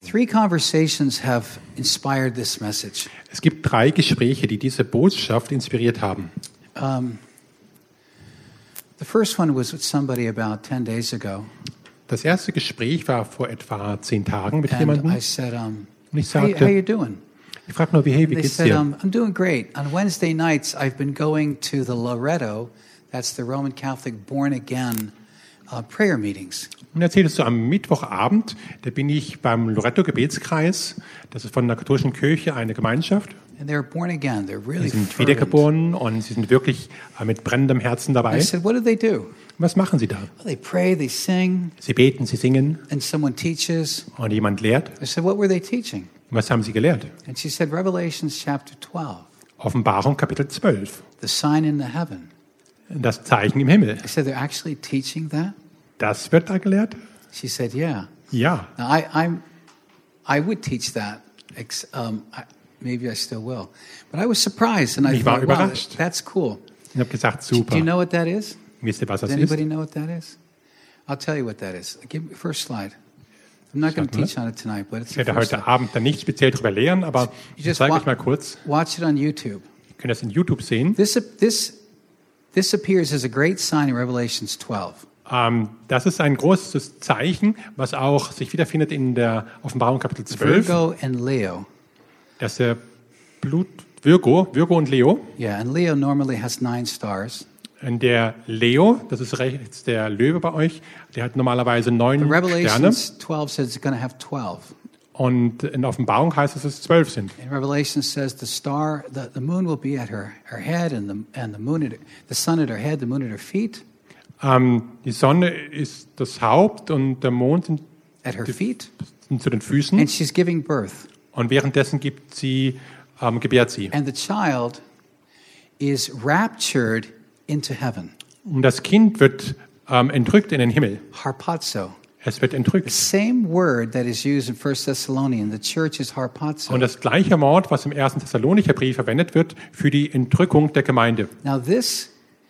Three conversations have inspired this message. Es gibt 3 Gespräche, die diese Botschaft inspiriert haben. The first one was with somebody about 10 days ago. Das erste Gespräch war vor etwa 10 Tagen mit And jemandem. I said, Und ich how you sagte, doing? ich frage nur, wie They geht's said, dir? I'm doing great. On Wednesday nights, I've been going to the Loretto, that's the Roman Catholic born again prayer meetings. Und erzählst du, am Mittwochabend, da bin ich beim Loretto-Gebetskreis, das ist von der katholischen Kirche eine Gemeinschaft. And they're born again. They're really Sie sind fervent. wiedergeboren und sie sind wirklich mit brennendem Herzen I dabei. said, what do they do? Was machen sie da? Well, they pray, they sing, Sie beten, sie singen and someone teaches. und jemand lehrt. I said, what were they teaching? Was haben sie gelehrt? And she said, Revelations chapter 12, Offenbarung Kapitel 12, the sign in the heaven. das Zeichen im Himmel. I said, they're actually teaching that? Das wird da gelehrt? She said, yeah. Ja. Now, I would teach that. Maybe I still will. But I was surprised, and I Ich war thought, wow, überrascht. that's cool. Ich habe gesagt, Do super. you know what that is? Wisst ihr, was das Does ist? anybody know what that is? I'll tell you what that is. Give me first slide. I'm not going to Sag mal. teach on it tonight, but it's Ich the werde first heute slide. Abend dann nicht speziell darüber lehren, aber You ich just zeige wa- euch mal kurz. Watch it on YouTube. Ihr könnt das in YouTube sehen. This appears as a great sign in Revelations 12. Das ist ein großes Zeichen, was auch sich wiederfindet in der Offenbarung Kapitel 12. Virgo and Leo. Das ist der Virgo und Leo. Yeah, and Leo normally has 9 stars. Und der Leo, das ist rechts der Löwe bei euch, der hat normalerweise 9 But Sterne. Revelations 12 says it's going to have 12. Und in der Offenbarung heißt es, dass es 12 sind. And Revelation says the moon will be at her head, and the sun at her head, the moon at her feet. Die Sonne ist das Haupt und der Mond sind At her feet, zu den Füßen. and she's giving birth. Und währenddessen gebärt sie. And the child is raptured into heaven. Und das Kind wird entrückt in den Himmel. Harpazo. Es wird The entrückt. same word that is used in 1 Thessalonians. The church is harpazo. Und das gleiche Wort, was im 1. Thessalonicher Brief verwendet wird, für die Entrückung der Gemeinde. Now this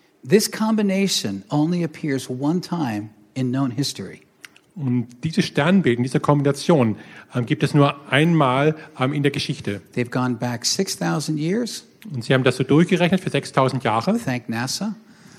combination only appears one time in known history. Und diese Sternbild, diese Kombination gibt es nur einmal in der Geschichte. They've gone back 6,000 years. Und sie haben das so durchgerechnet für 6000 Jahre Thank NASA.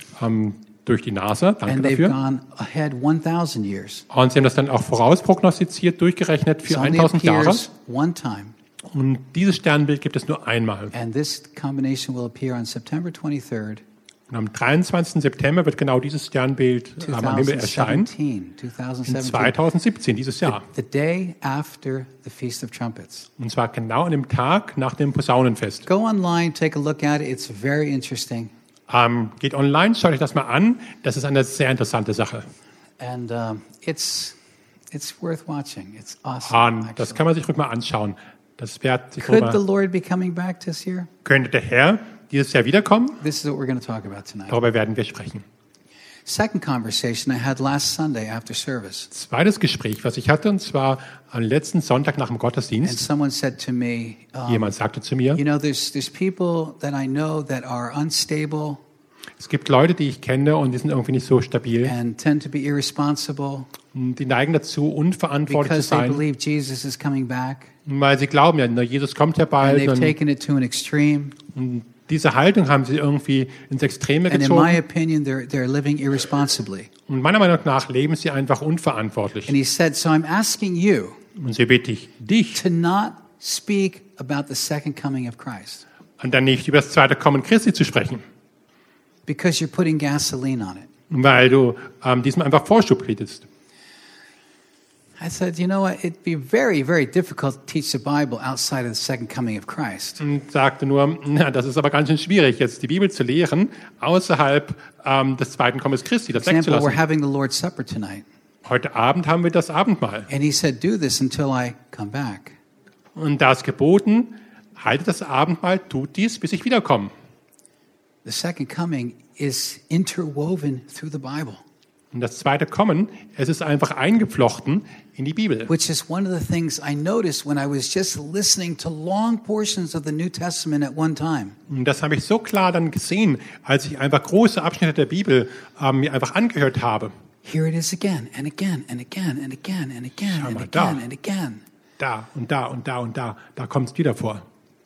durch die NASA. Danke And they've dafür. gone ahead 1,000 years. Und sie haben das dann auch vorausprognostiziert, durchgerechnet It für only 1000 Jahre. appears one time. Und dieses Sternbild gibt es nur einmal. And this combination will appear on September 23rd, Und am 23. September wird genau dieses Sternbild am Himmel erscheinen. 2017. 2017, dieses Jahr. The day after the Feast of Trumpets. Und zwar genau an dem Tag nach dem Posaunenfest. Go online, take a look at it. It's very interesting. Geht online, schaut euch das mal an. Das ist eine sehr interessante Sache. And it's worth watching. It's awesome. Das actually. kann man sich ruhig mal anschauen. Das wert sich Could the darüber. Lord be coming back this year? Könnte der Herr dieses Jahr wiederkommen? This is what we're going to talk about tonight. Darüber werden wir sprechen. Second conversation I had last Sunday after service. Zweites Gespräch, was ich hatte, und zwar am letzten Sonntag nach dem And Gottesdienst. someone said to me, Jemand sagte zu mir, you know, there's people that I know that are unstable es gibt Leute, die ich kenne und die sind irgendwie nicht so stabil. and tend to be irresponsible Und die neigen dazu, unverantwortlich zu because they sein, believe Jesus is coming back. weil sie glauben ja, na, Jesus kommt ja And bald. they've Und taken it to an extreme. diese Haltung haben sie irgendwie ins Extreme And in my gezogen. opinion, they're living irresponsibly. Und meiner Meinung nach leben sie einfach unverantwortlich. And he said, so I'm asking you Und so bitte ich dich, to not speak about the second coming of Christ und dann nicht über das zweite Kommen Christi zu sprechen, because you're putting gasoline on it. weil du diesem einfach Vorschub bietest. I said, you know what? It'd be very, very difficult to teach the Bible outside of the second coming of Christ. Und sagte nur, na, das ist aber ganz schön schwierig, jetzt die Bibel zu lehren, außerhalb des zweiten Kommens Christi, das For example, we're wegzulassen. having the Lord's Supper tonight. Heute Abend haben wir das Abendmahl. And he said, do this until I come back. Und da ist geboten, haltet das Abendmahl, tut dies, bis ich wiederkomme. The second coming is interwoven through the Bible, Und das zweite Kommen, es ist einfach eingeflochten in die Bibel. which is one of the things I noticed when I was just listening to long portions of the New Testament at one time. Und das habe ich so klar dann gesehen, als ich einfach große Abschnitte der Bibel mir einfach angehört habe. Here it is again and again and again and again and again Schau and mal da. again and again. da und da und da und da. Da kommt es wieder vor.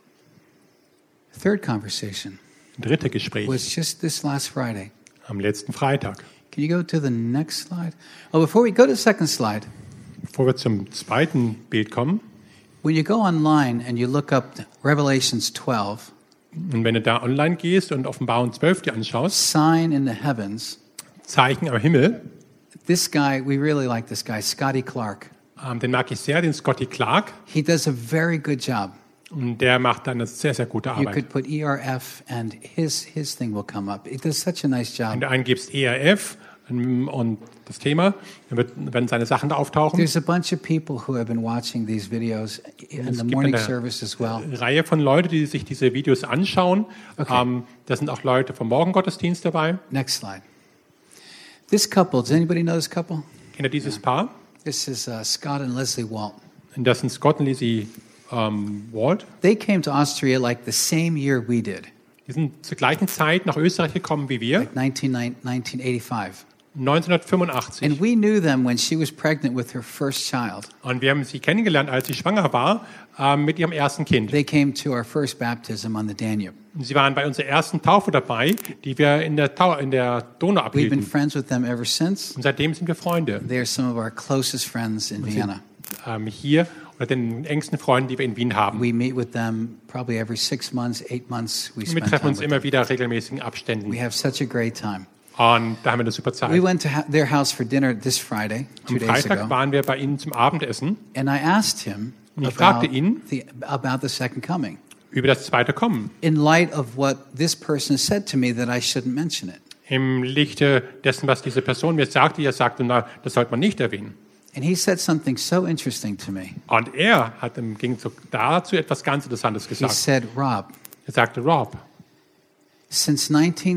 Third conversation Dritte Gespräch was just this last Friday. am letzten Freitag. Can you go to the next slide? Oh, before we go to the second slide, Bevor wir zum zweiten Bild kommen, when you go online and you look up Revelations 12, und wenn du da online gehst und Offenbarung 12 dir anschaust, sign in the heavens, Zeichen am Himmel, this guy, we really like this guy, Scotty Clark. den mag ich sehr, den Scotty Clark. He does a very good job. Und der macht eine sehr, sehr gute You Arbeit. could put ERF and his thing will come up. He does such a nice Wenn job. du eingibst ERF und das Thema, dann werden seine Sachen da auftauchen. There's a bunch of people who have been watching these videos in Es the gibt morning eine service as well. Eine Reihe von Leuten, die sich diese Videos anschauen. Okay. Da sind auch Leute vom Morgengottesdienst dabei. Next slide. This couple, does anybody know this couple? Kennt ihr dieses Paar? This is Scott and Leslie Walt. Und das sind Scott und Lizzie Walt. They came to Austria like the same year we did, Die sind zur gleichen Zeit nach Österreich gekommen wie wir, like 1985. 1985. And we knew them when she was pregnant with her first child. Und wir haben sie kennengelernt, als sie schwanger war mit ihrem ersten Kind. They came to our first baptism on the Danube. Und sie waren bei unserer ersten Taufe dabei, die wir in der Donau We've been abhielten. friends with them ever since. Und seitdem sind wir Freunde. They are some of our closest friends in Vienna. Hier oder den engsten Freunden, die wir in Wien haben. We meet with them probably every 6 months, 8 months. We Wir spend treffen time uns with immer them. wieder regelmäßigen We Abständen. have such a great time. Und da haben wir eine super We Zeit. went to their house for dinner this Friday, 2 Am days Freitag ago, waren wir bei ihnen zum Abendessen and I asked him Und ich fragte about ihn, about the second coming, über das zweite Kommen. in light of what this person said to me that I shouldn't mention it. Im Lichte dessen, was diese Person mir sagte, er sagte, na, das sollte man nicht erwähnen. And he said something so interesting to me. Und er hat im Gegenzug dazu etwas ganz Interessantes He gesagt. said, Rob, Er sagte, Rob, since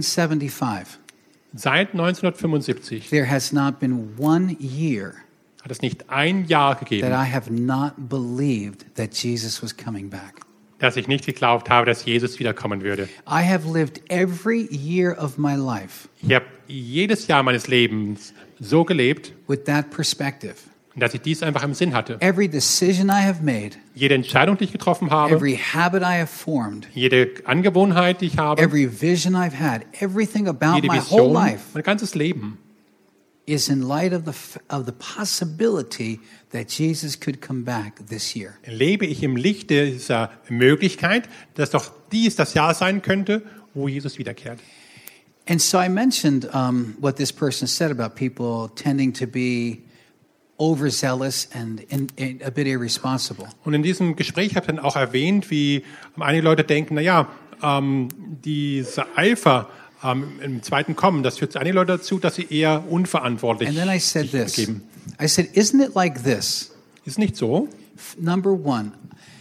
1975, seit 1975 there has not been 1 year hat es nicht ein Jahr that gegeben, I have not believed that Jesus was coming back. dass ich nicht geglaubt habe, dass Jesus wiederkommen würde. I have lived every year of my life Ich habe jedes Jahr meines Lebens so gelebt, with that perspective. dass ich dies einfach im Sinn hatte. Every decision I have made, Jede Entscheidung, die ich getroffen habe, every habit I have formed, jede Angewohnheit, die ich habe, every vision I've had, everything about jede my whole Vision, life mein ganzes Leben is in light of the possibility that Jesus could come back this year. lebe ich im Licht dieser Möglichkeit, dass doch dies das Jahr sein könnte, wo Jesus wiederkehrt. And so I mentioned what this person said about people tending to be overzealous and a bit irresponsible. Und in diesem Gespräch habe ich dann auch erwähnt, wie einige Leute denken, naja, dieser Eifer im zweiten Kommen, das führt einige Leute dazu, dass sie eher unverantwortlich And then I said sich this. geben. I said, isn't it like this? Ist nicht so. Number one,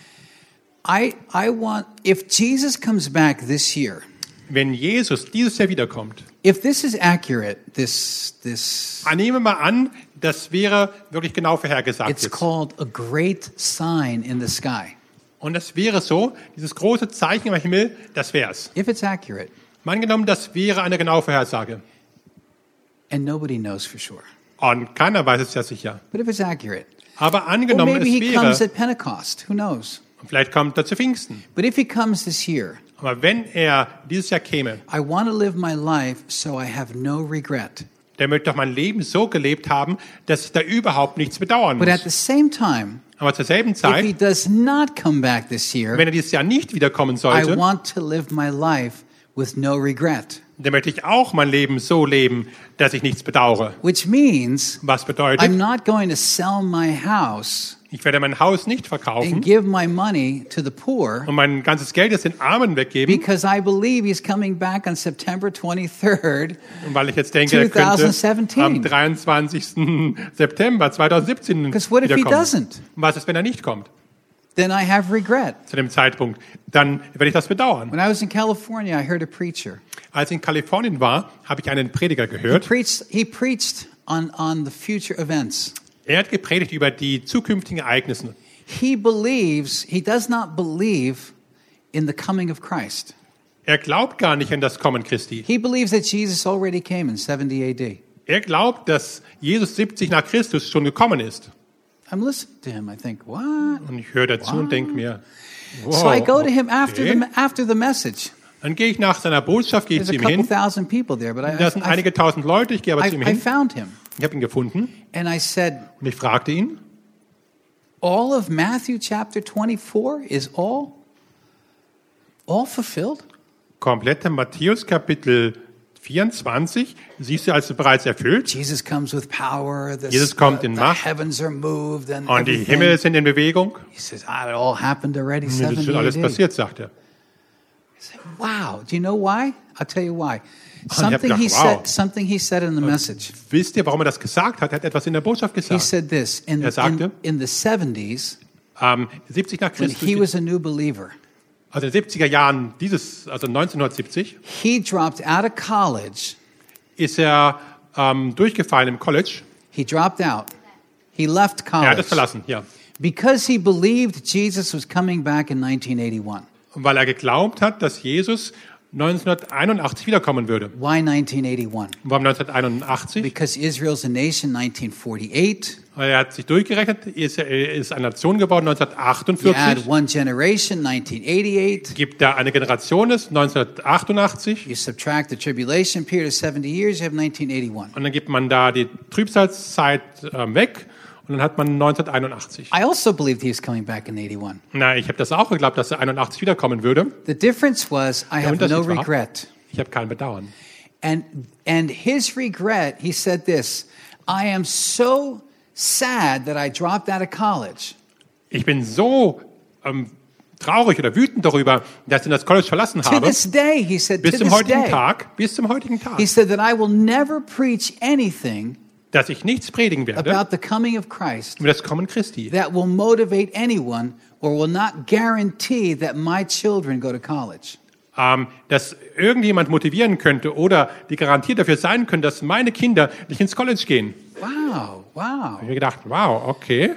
I want, if Jesus comes back this year, Wenn Jesus dieses Jahr wiederkommt, if this is accurate, this nehmen wir mal an, das wäre wirklich genau vorhergesagt it's jetzt. called a great sign in the sky. Und das wäre so, dieses große Zeichen im Himmel, das wär's. If it's accurate, Mal angenommen, das wäre eine genaue Vorhersage. and nobody knows for sure. Und keiner weiß es ja sicher. But if it's accurate, Aber or angenommen, maybe es he comes wäre, at Pentecost, who knows? vielleicht kommt er zu Pfingsten. But if he comes this year, Aber wenn er dieses Jahr käme, I want to live my life so I have no regret. der möchte doch mein Leben so gelebt haben, dass ich da überhaupt nichts bedauern But at the muss. same time, Aber zur selben if he Zeit, does not come back this year, wenn er dieses Jahr nicht wiederkommen I sollte, want to live my life with no regret. dann möchte ich auch mein Leben so leben, dass ich nichts bedauere. Which means Was I'm bedeutet, not going to sell my house ich werde mein Haus nicht and verkaufen give my money to the poor und mein ganzes Geld jetzt den Armen weggeben, because I believe he's coming back on September 23rd. und weil ich jetzt denke, er könnte 2017. am 23. September 2017 Because what if he wiederkommen. doesn't? Und was ist, wenn er nicht kommt Then I have regret. zu dem Zeitpunkt? Dann werde ich das bedauern. When I was in California, I heard a preacher. Als ich in Kalifornien war, habe ich einen Prediger gehört. He preached on the future events. Er hat gepredigt über die zukünftigen Ereignisse. He does not believe in the coming of Christ. Er glaubt gar nicht an das Kommen Christi. He believes that Jesus already came in 70 AD. Er glaubt, dass Jesus 70 nach Christus schon gekommen ist. I'm listening to him. I think, what? Und ich höre dazu und denke mir, wow, So I go to him okay. after the message. Dann gehe ich nach seiner Botschaft, gehe ich There's zu a ihm couple hin. thousand people there, but Da sind einige tausend Leute, ich gehe aber zu ihm I hin. found him. Ich habe ihn gefunden And I said, und ich fragte ihn, all of Matthew chapter 24 is all fulfilled? komplette Matthäus Kapitel 24, siehst du als bereits erfüllt? Jesus comes with power. Jesus kommt in the Macht. heavens are moved and Und die everything. Himmel sind in Bewegung. He says, it all happened already Das 70 ist schon alles AD. passiert, sagt er. I said, wow. Do you know why? I'll tell you why. ich hab Something gedacht, wow. something he said in the message. Wisst ihr, warum er das gesagt hat? Er hat etwas in der Botschaft He gesagt. said this Er sagte, in the 70s 70 nach when Christus, he was a new believer. also in den 70er Jahren also 1970, He dropped out of college. ist er durchgefallen im College. He dropped out. He left Er hat college es verlassen, ja. because he believed Jesus was coming back in 1981. Und weil er geglaubt hat, dass Jesus 1981 wiederkommen würde. Why 1981? Warum 1981? Because Israel's a nation 1948. Er hat sich durchgerechnet, er ist eine Nation geworden You add 1948. one generation, 1988. Gibt da eine Generation, ist 1988. You subtract the tribulation period of 70 years, you have 1981. Und dann gibt man da die Trübsalzeit weg und dann hat man 1981. I also believed he was coming back in 81. Na, ich habe das auch geglaubt, dass er 81 wiederkommen würde. The difference was I have Unterschied no war, regret. Ich habe kein Bedauern. And his regret, he said this, I am so sad that I dropped out of college. Ich bin so traurig oder wütend darüber, dass ich das College verlassen To habe. this day, he said, Bis to zum this heutigen day. Tag. Bis zum heutigen Tag. He said that I will never preach anything Dass ich nichts predigen werde about the coming of Christ über das Kommen Christi. that will motivate anyone or will not guarantee that my children go to college. Dass irgendjemand motivieren könnte oder die Garantie dafür sein könnte, dass meine Kinder nicht ins College gehen. Wow, wow. Ich habe mir gedacht, wow, okay.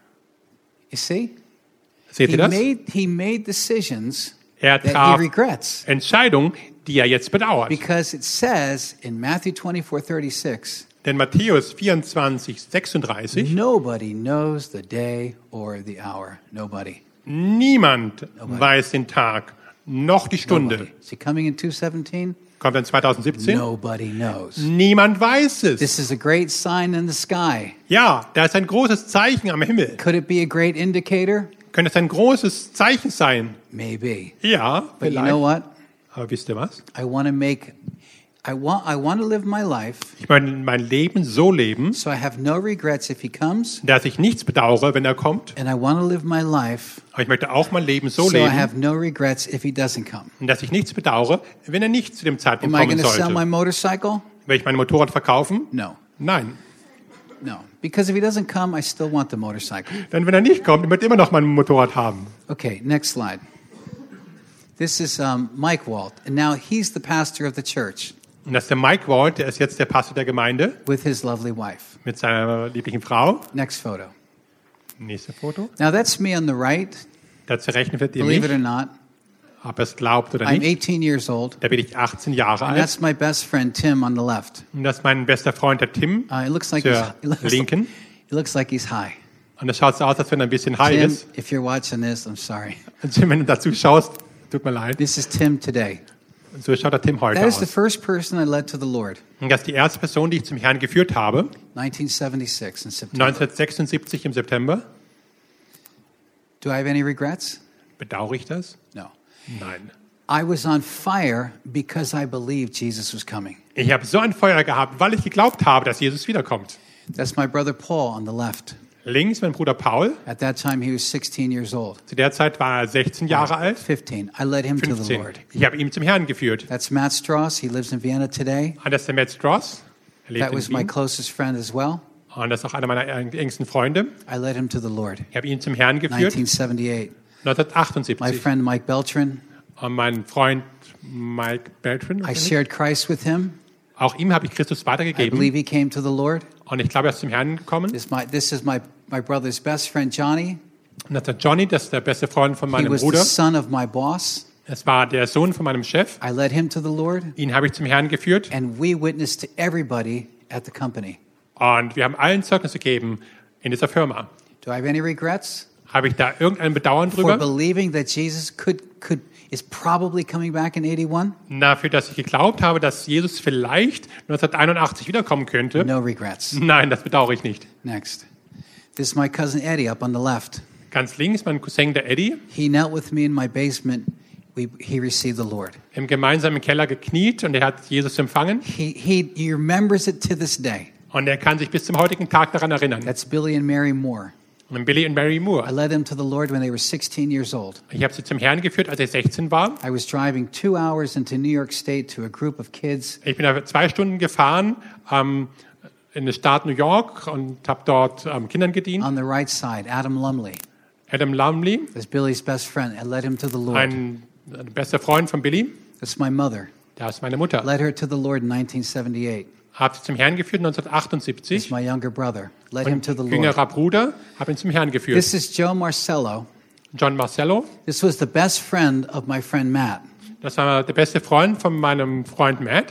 You see? Seht ihr das? He made decisions Er that he traf regrets Entscheidungen, die er jetzt bedauert. because it says in Matthew 24:36, Denn Matthäus 24, 36, nobody knows the day or the hour. Nobody. niemand weiß den Tag noch die Stunde. Nobody. Is he coming in 2017? Kommt dann 2017? Nobody knows. Niemand weiß es. This is a great sign in the sky. Ja, da ist ein großes Zeichen am Himmel. Could it be a great indicator? Könnte es ein großes Zeichen sein? Maybe. Ja, But you vielleicht. know what? Aber wisst ihr was? I want to live my life Ich möchte mein Leben so leben, so I have no regrets if he comes, dass ich nichts bedauere, wenn er kommt. and I want to live my life Aber ich möchte auch mein Leben so so I leben, have no regrets if he doesn't come. dass ich nichts bedauere, wenn er nicht zu dem Zeitpunkt Am I kommen going to sell my sollte. motorcycle? Werde ich mein Motorrad verkaufen? No. Nein. No. Because if he doesn't come, I still want the motorcycle. Denn wenn er nicht kommt, ich möchte immer noch mein Motorrad haben. Okay, next slide. This is Mike Walt, and now he's the pastor of the church Und das ist der Mike Walt, der ist jetzt der Pastor der Gemeinde with his lovely wife. mit seiner lieblichen Frau. Next photo. Nächste Foto. Now that's me on the right. Dazu rechnen wir dir Believe it nicht, or not, ob er es glaubt oder I'm nicht. 18 years old, Da bin ich 18 Jahre and alt. that's my best friend Tim on the left. Und das ist mein bester Freund, der Tim, It looks like zur Linken. he looks like he's high. Und es schaut so aus, als wenn er ein bisschen high Tim, ist. if you're watching this, I'm sorry. Und Tim, wenn du dazu schaust, tut mir leid. This is Tim today. Und so schaut der Tim heute That is the aus. first person I led to the Lord, Und das ist die erste Person, die ich zum Herrn geführt habe, 1976 in September. 1976 im September. Do I have any regrets? Bedauere ich das? No. Nein. I was on fire because I believed Jesus was coming. Ich habe so ein Feuer gehabt, weil ich geglaubt habe, dass Jesus wiederkommt. That's my brother Paul on the left. Links mein Bruder Paul. At that time, he was 16 years old. Zu der Zeit war er 16 Jahre alt. 15. I led him to the 15. Lord. Ich habe ihn zum Herrn geführt. That's Matt Strauss. He lives in Vienna today. Und das ist der Matt Strauss. Er lebt That was in my Wien. closest friend as well. Und das ist auch einer meiner engsten Freunde. I led him to the Lord. Ich habe ihn zum Herrn geführt. 1978. My 1978. friend Mike Beltran. Und mein Freund Mike Beltran. I shared Christ with him. Auch ihm habe ich Christus I weitergegeben. believe he came to the Lord. Und ich glaube, er ist zum Herrn gekommen. This is my brother's best friend, Johnny. Und das ist der Johnny, das ist der beste Freund von He meinem was the Bruder. son of my boss. Es war der Sohn von meinem Chef. I led him to the Lord. Ihn habe ich zum Herrn geführt. And we witnessed to everybody at the company. Und wir haben allen Zeugnis gegeben in dieser Firma. Do I have any regrets Habe ich da irgendein Bedauern for drüber? believing that Jesus is probably coming back in 81? Dafür, dass ich geglaubt habe, dass Jesus vielleicht 1981 wiederkommen könnte? No regrets. Nein, das bedauere ich nicht. Next. This is my cousin Eddie up on the left. Ganz links mein Cousin, der Eddie, He knelt with me in my basement. He received the Lord. im gemeinsamen Keller gekniet und er hat Jesus empfangen. He remembers it to this day. Und er kann sich bis zum heutigen Tag daran erinnern. That's Billy and Mary Moore. Und Billy und Mary I Moore. led them to the Lord when they were 16 years old. Ich habe sie zum Herrn geführt, als er 16 war. I was driving 2 hours into New York State to a group of kids. Ich bin da 2 Stunden gefahren in den Staat New York und habe dort Kindern gedient. On the right side, Adam Lumley Adam Lumley, is Billy's best friend. I led him to the Lord. ein bester Freund von Billy, That's my mother. das ist meine Mutter. Led her to the Lord in 1978. Habe sie zum Herrn geführt That's 1978. my younger brother. Led him Und to the Lord. jüngerer Bruder, habe ihn zum Herrn geführt. This is Joe Marcello. John Marcello, This was the best friend of my friend Matt. das war der beste Freund von meinem Freund Matt.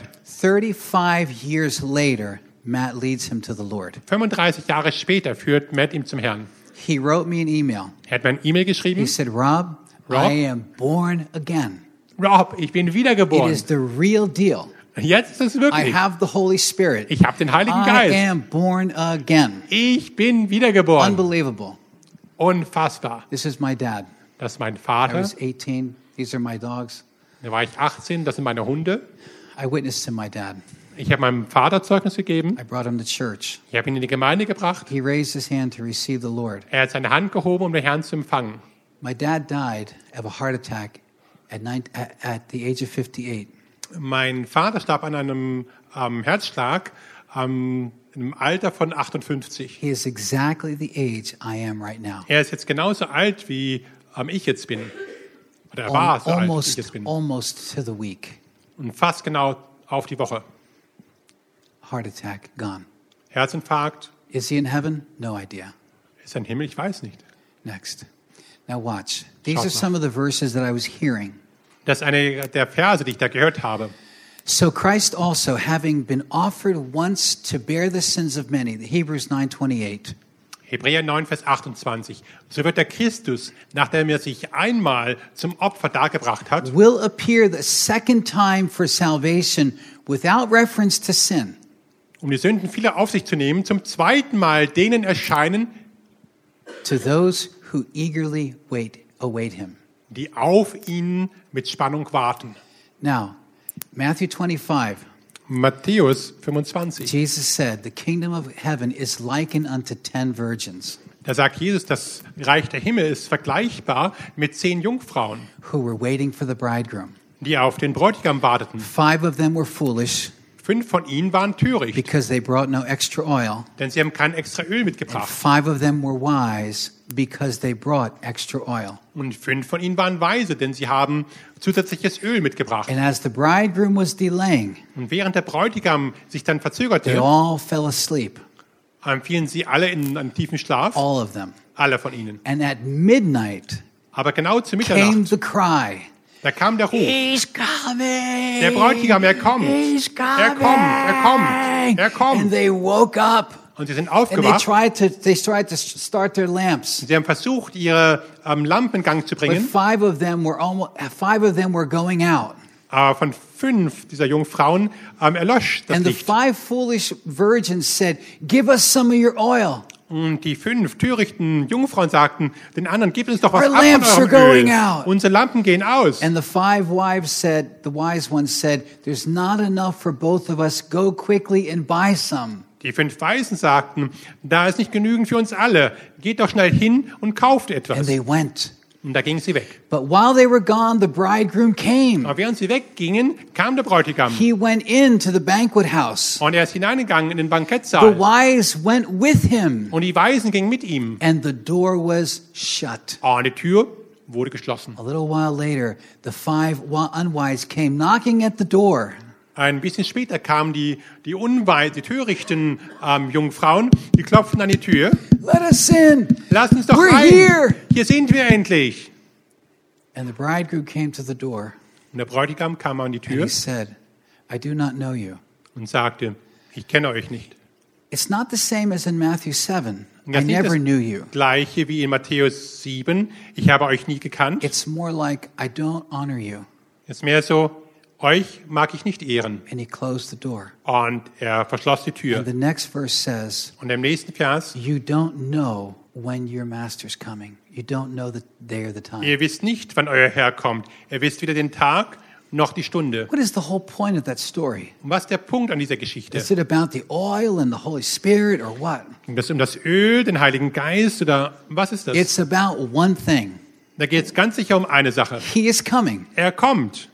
35 years later, Matt leads him to the Lord. 35 Jahre später führt Matt ihn zum Herrn. He wrote me an email. Er hat mir ein E-Mail He geschrieben. said, Rob, Rob? I am born again. Rob, ich bin It wiedergeboren. is the real deal. Jetzt ist es I wirklich. have the Holy Spirit. Ich habe den Heiligen I Geist. am born again. Ich bin wiedergeboren. Unbelievable. Unfassbar. This is my dad. Das ist mein I Vater. was 18. These are my dogs. Da war ich 18. Das sind meine Hunde. I witnessed to my dad. Ich habe meinem Vater Zeugnis gegeben. I brought him to church. Ich habe ihn in die Gemeinde gebracht. He raised his hand to receive the Lord. Er hat seine Hand gehoben, um den Herrn zu empfangen. My dad died of a heart attack at the age of 58. Mein Vater starb an einem Herzschlag im Alter von 58. He is exactly the age I am right now. Er ist jetzt genauso alt, wie ich jetzt bin. Oder er war so alt, wie ich jetzt bin. Almost to the week. Und fast genau auf die Woche. Heart attack, gone. Herzinfarkt. Is he in heaven? No idea. Ist er im Himmel? Ich weiß nicht. Next. Now watch. These Schaut are mal. some of the verses that I was hearing. Das ist eine der Verse, die ich da gehört habe. So Christ also, having been offered once to bear the sins of many, Hebrews 9:28, Hebräer 9, Vers 28. So wird der Christus, nachdem er sich einmal zum Opfer dargebracht hat, will appear the second time for salvation without reference to sin, um die Sünden vieler auf sich zu nehmen, zum zweiten Mal denen erscheinen, to those who eagerly await him. die auf ihn mit Spannung warten. Now, Matthew 25, Matthäus 25. Jesus said, the kingdom of heaven is likened unto 10 virgins Da sagt Jesus, das Reich der Himmel ist vergleichbar mit 10 Jungfrauen, who were waiting for the bridegroom. die auf den Bräutigam warteten. 5 of them were foolish 5 von ihnen waren töricht, because they brought no extra oil. denn sie haben kein extra Öl And mitgebracht. 5 of them were wise because they brought extra oil. Und 5 von ihnen waren weise, denn sie haben zusätzliches Öl mitgebracht. And as the bridegroom was delaying, Und während der Bräutigam sich dann they verzögerte, all fell asleep, fielen sie alle in einen tiefen Schlaf, all of them. alle von ihnen. And at midnight Aber genau zu came Mitternacht, the cry, da kam der Ruf. He's coming! Der Bräutigam, er kommt. He's coming! Er kommt, er kommt, er kommt. And they woke up Und sie sind and aufgewacht. they tried to start their lamps. Sie haben versucht, ihre Lampen in Gang zu But bringen. 5 of them were going out. Aber von 5 dieser Jungfrauen erlosch das And the Licht. 5 foolish virgins said, give us some of your oil. Und die 5 törichten Jungfrauen sagten den anderen, gebt uns doch was Our ab lamps von are eurem going Öl. out. Unsere Lampen gehen aus. And the 5 wives said, the wise ones said, there's not enough for both of us. Go quickly and buy some. Die 5 Weisen sagten, da ist nicht genügend für uns alle. Geht doch schnell hin und kauft etwas. And they went. Und da gingen sie weg. But while they were gone, the bridegroom came. Aber während sie weggingen, kam der Bräutigam. He went into the banquet house. Und er ist hineingegangen in den The Bankettsaal. wise went with him. Und die Weisen gingen mit ihm. And the door was shut. Und die Tür wurde geschlossen. A little while later, the 5 unwise came knocking at the door. Ein bisschen später kamen die törichten Jungfrauen, die klopften an die Tür. Let us in. Lasst uns doch We're rein. here. Hier sind wir endlich. And the bridegroom came to the door. Und der Bräutigam kam an die And Tür he said, I do not know you. und sagte, ich kenne euch nicht. It's not the same as in Matthew 7. Und das I ist nicht never das knew you. Gleiche wie in Matthäus 7, ich habe euch nie gekannt. It's more like, I don't honor you. Es ist mehr so, euch mag ich nicht ehren. And he closed the door. Und er verschloss die And Tür. the next verse says, Und im nächsten Vers, you don't know when your master's coming. You don't know the day or the time. ihr wisst nicht, wann euer Herr kommt. Ihr wisst weder den Tag noch die Stunde. What is the whole point of that story? Und was ist der Punkt an dieser Geschichte? Is it about the oil and the Holy Spirit or what? Ging das um das Öl, den Heiligen Geist oder was ist das? It's about one thing. Da geht es ganz sicher um eine Sache. He is coming. Er kommt.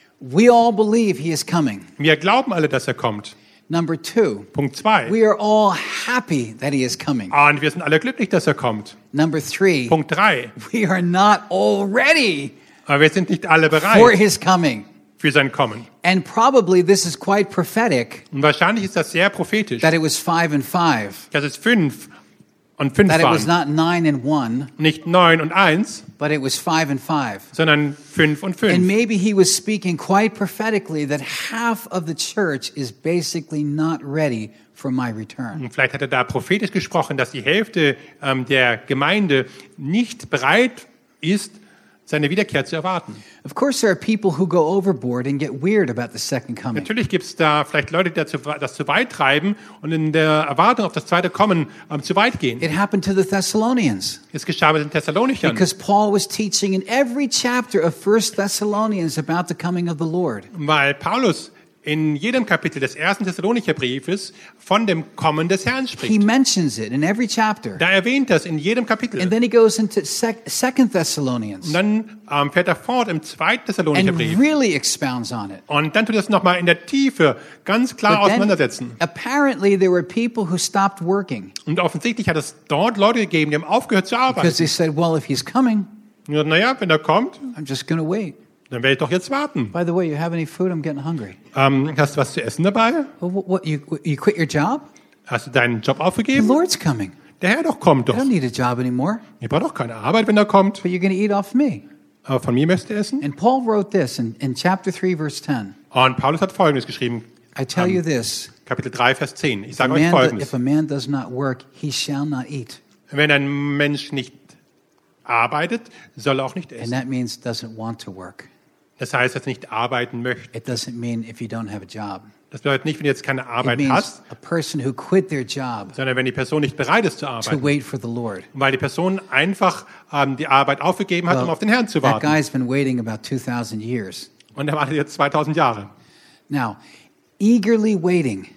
We all believe he is coming. Wir glauben alle, dass er kommt. Number 2, Punkt 2. we are all happy that he is coming. Und wir sind alle glücklich, dass er kommt. Number 3, Punkt 3. we are not all ready Aber wir sind nicht alle for bereit his coming. für sein Kommen. And probably this is quite prophetic Und wahrscheinlich ist das sehr prophetisch, that it was 5 and 5, dass es 5 und 5 that it was waren. not 9 and 1, Nicht 9 und 1, but it was 5 and 5. sondern 5 und And 5. maybe he was speaking quite prophetically that half of the church is basically not ready for my return. Und vielleicht hat er da prophetisch gesprochen, dass die Hälfte der Gemeinde nicht bereit ist, seine Wiederkehr zu erwarten. Of course, there are people who go overboard and get weird about the second coming. Natürlich gibt es da vielleicht Leute, die das zu weit treiben und in der Erwartung auf das zweite Kommen zu weit gehen. It happened to the Thessalonians Es geschah mit den Thessalonichern, because Paul was teaching in every chapter of 1 Thessalonians about the coming of the Lord. weil Paulus in jedem Kapitel des 1. Thessalonicher Briefes von dem Kommen des Herrn He spricht. mentions it in every chapter. Da erwähnt das in jedem Kapitel. And then he goes into 2 Und Thessalonians dann fährt er fort im 2. Thessalonicher and Brief. really expounds on it. Und dann tut er das nochmal in der Tiefe ganz klar But then, auseinandersetzen. apparently there were people who stopped working Und offensichtlich hat es dort Leute gegeben, die haben aufgehört zu arbeiten. because they said, well, if he's coming, Und naja, wenn er kommt, I'm just going to wait. dann werde ich doch jetzt warten. By the way, you have any food? I'm getting hungry. Hast du was zu essen dabei? Well, what you quit your job? Hast du deinen Job The aufgegeben? Lord's coming. Der Herr doch kommt I doch. don't need a job anymore, Ihr braucht doch keine Arbeit, wenn er kommt. but you're going to eat off me. Aber von mir möchtest du essen? And Paul wrote this in chapter 3, verse 10. Und Paulus hat Folgendes geschrieben, I tell you this, Kapitel 3, Vers 10. Ich if sage euch Folgendes. a man does not work, he shall not eat. Wenn ein Mensch nicht arbeitet, soll er auch nicht And essen. that means doesn't want to work. Das heißt, dass er nicht arbeiten möchte. It doesn't mean if you don't have a job. Das bedeutet nicht, wenn du jetzt keine It Arbeit means hast, a person who quit their job sondern wenn die Person nicht bereit ist zu to arbeiten. wait for the Lord. Weil die Person einfach die Arbeit aufgegeben hat, um auf den Herrn zu that warten. guy's been waiting about 2,000 years. Und er wartet jetzt 2000 Jahre. Now, eagerly waiting.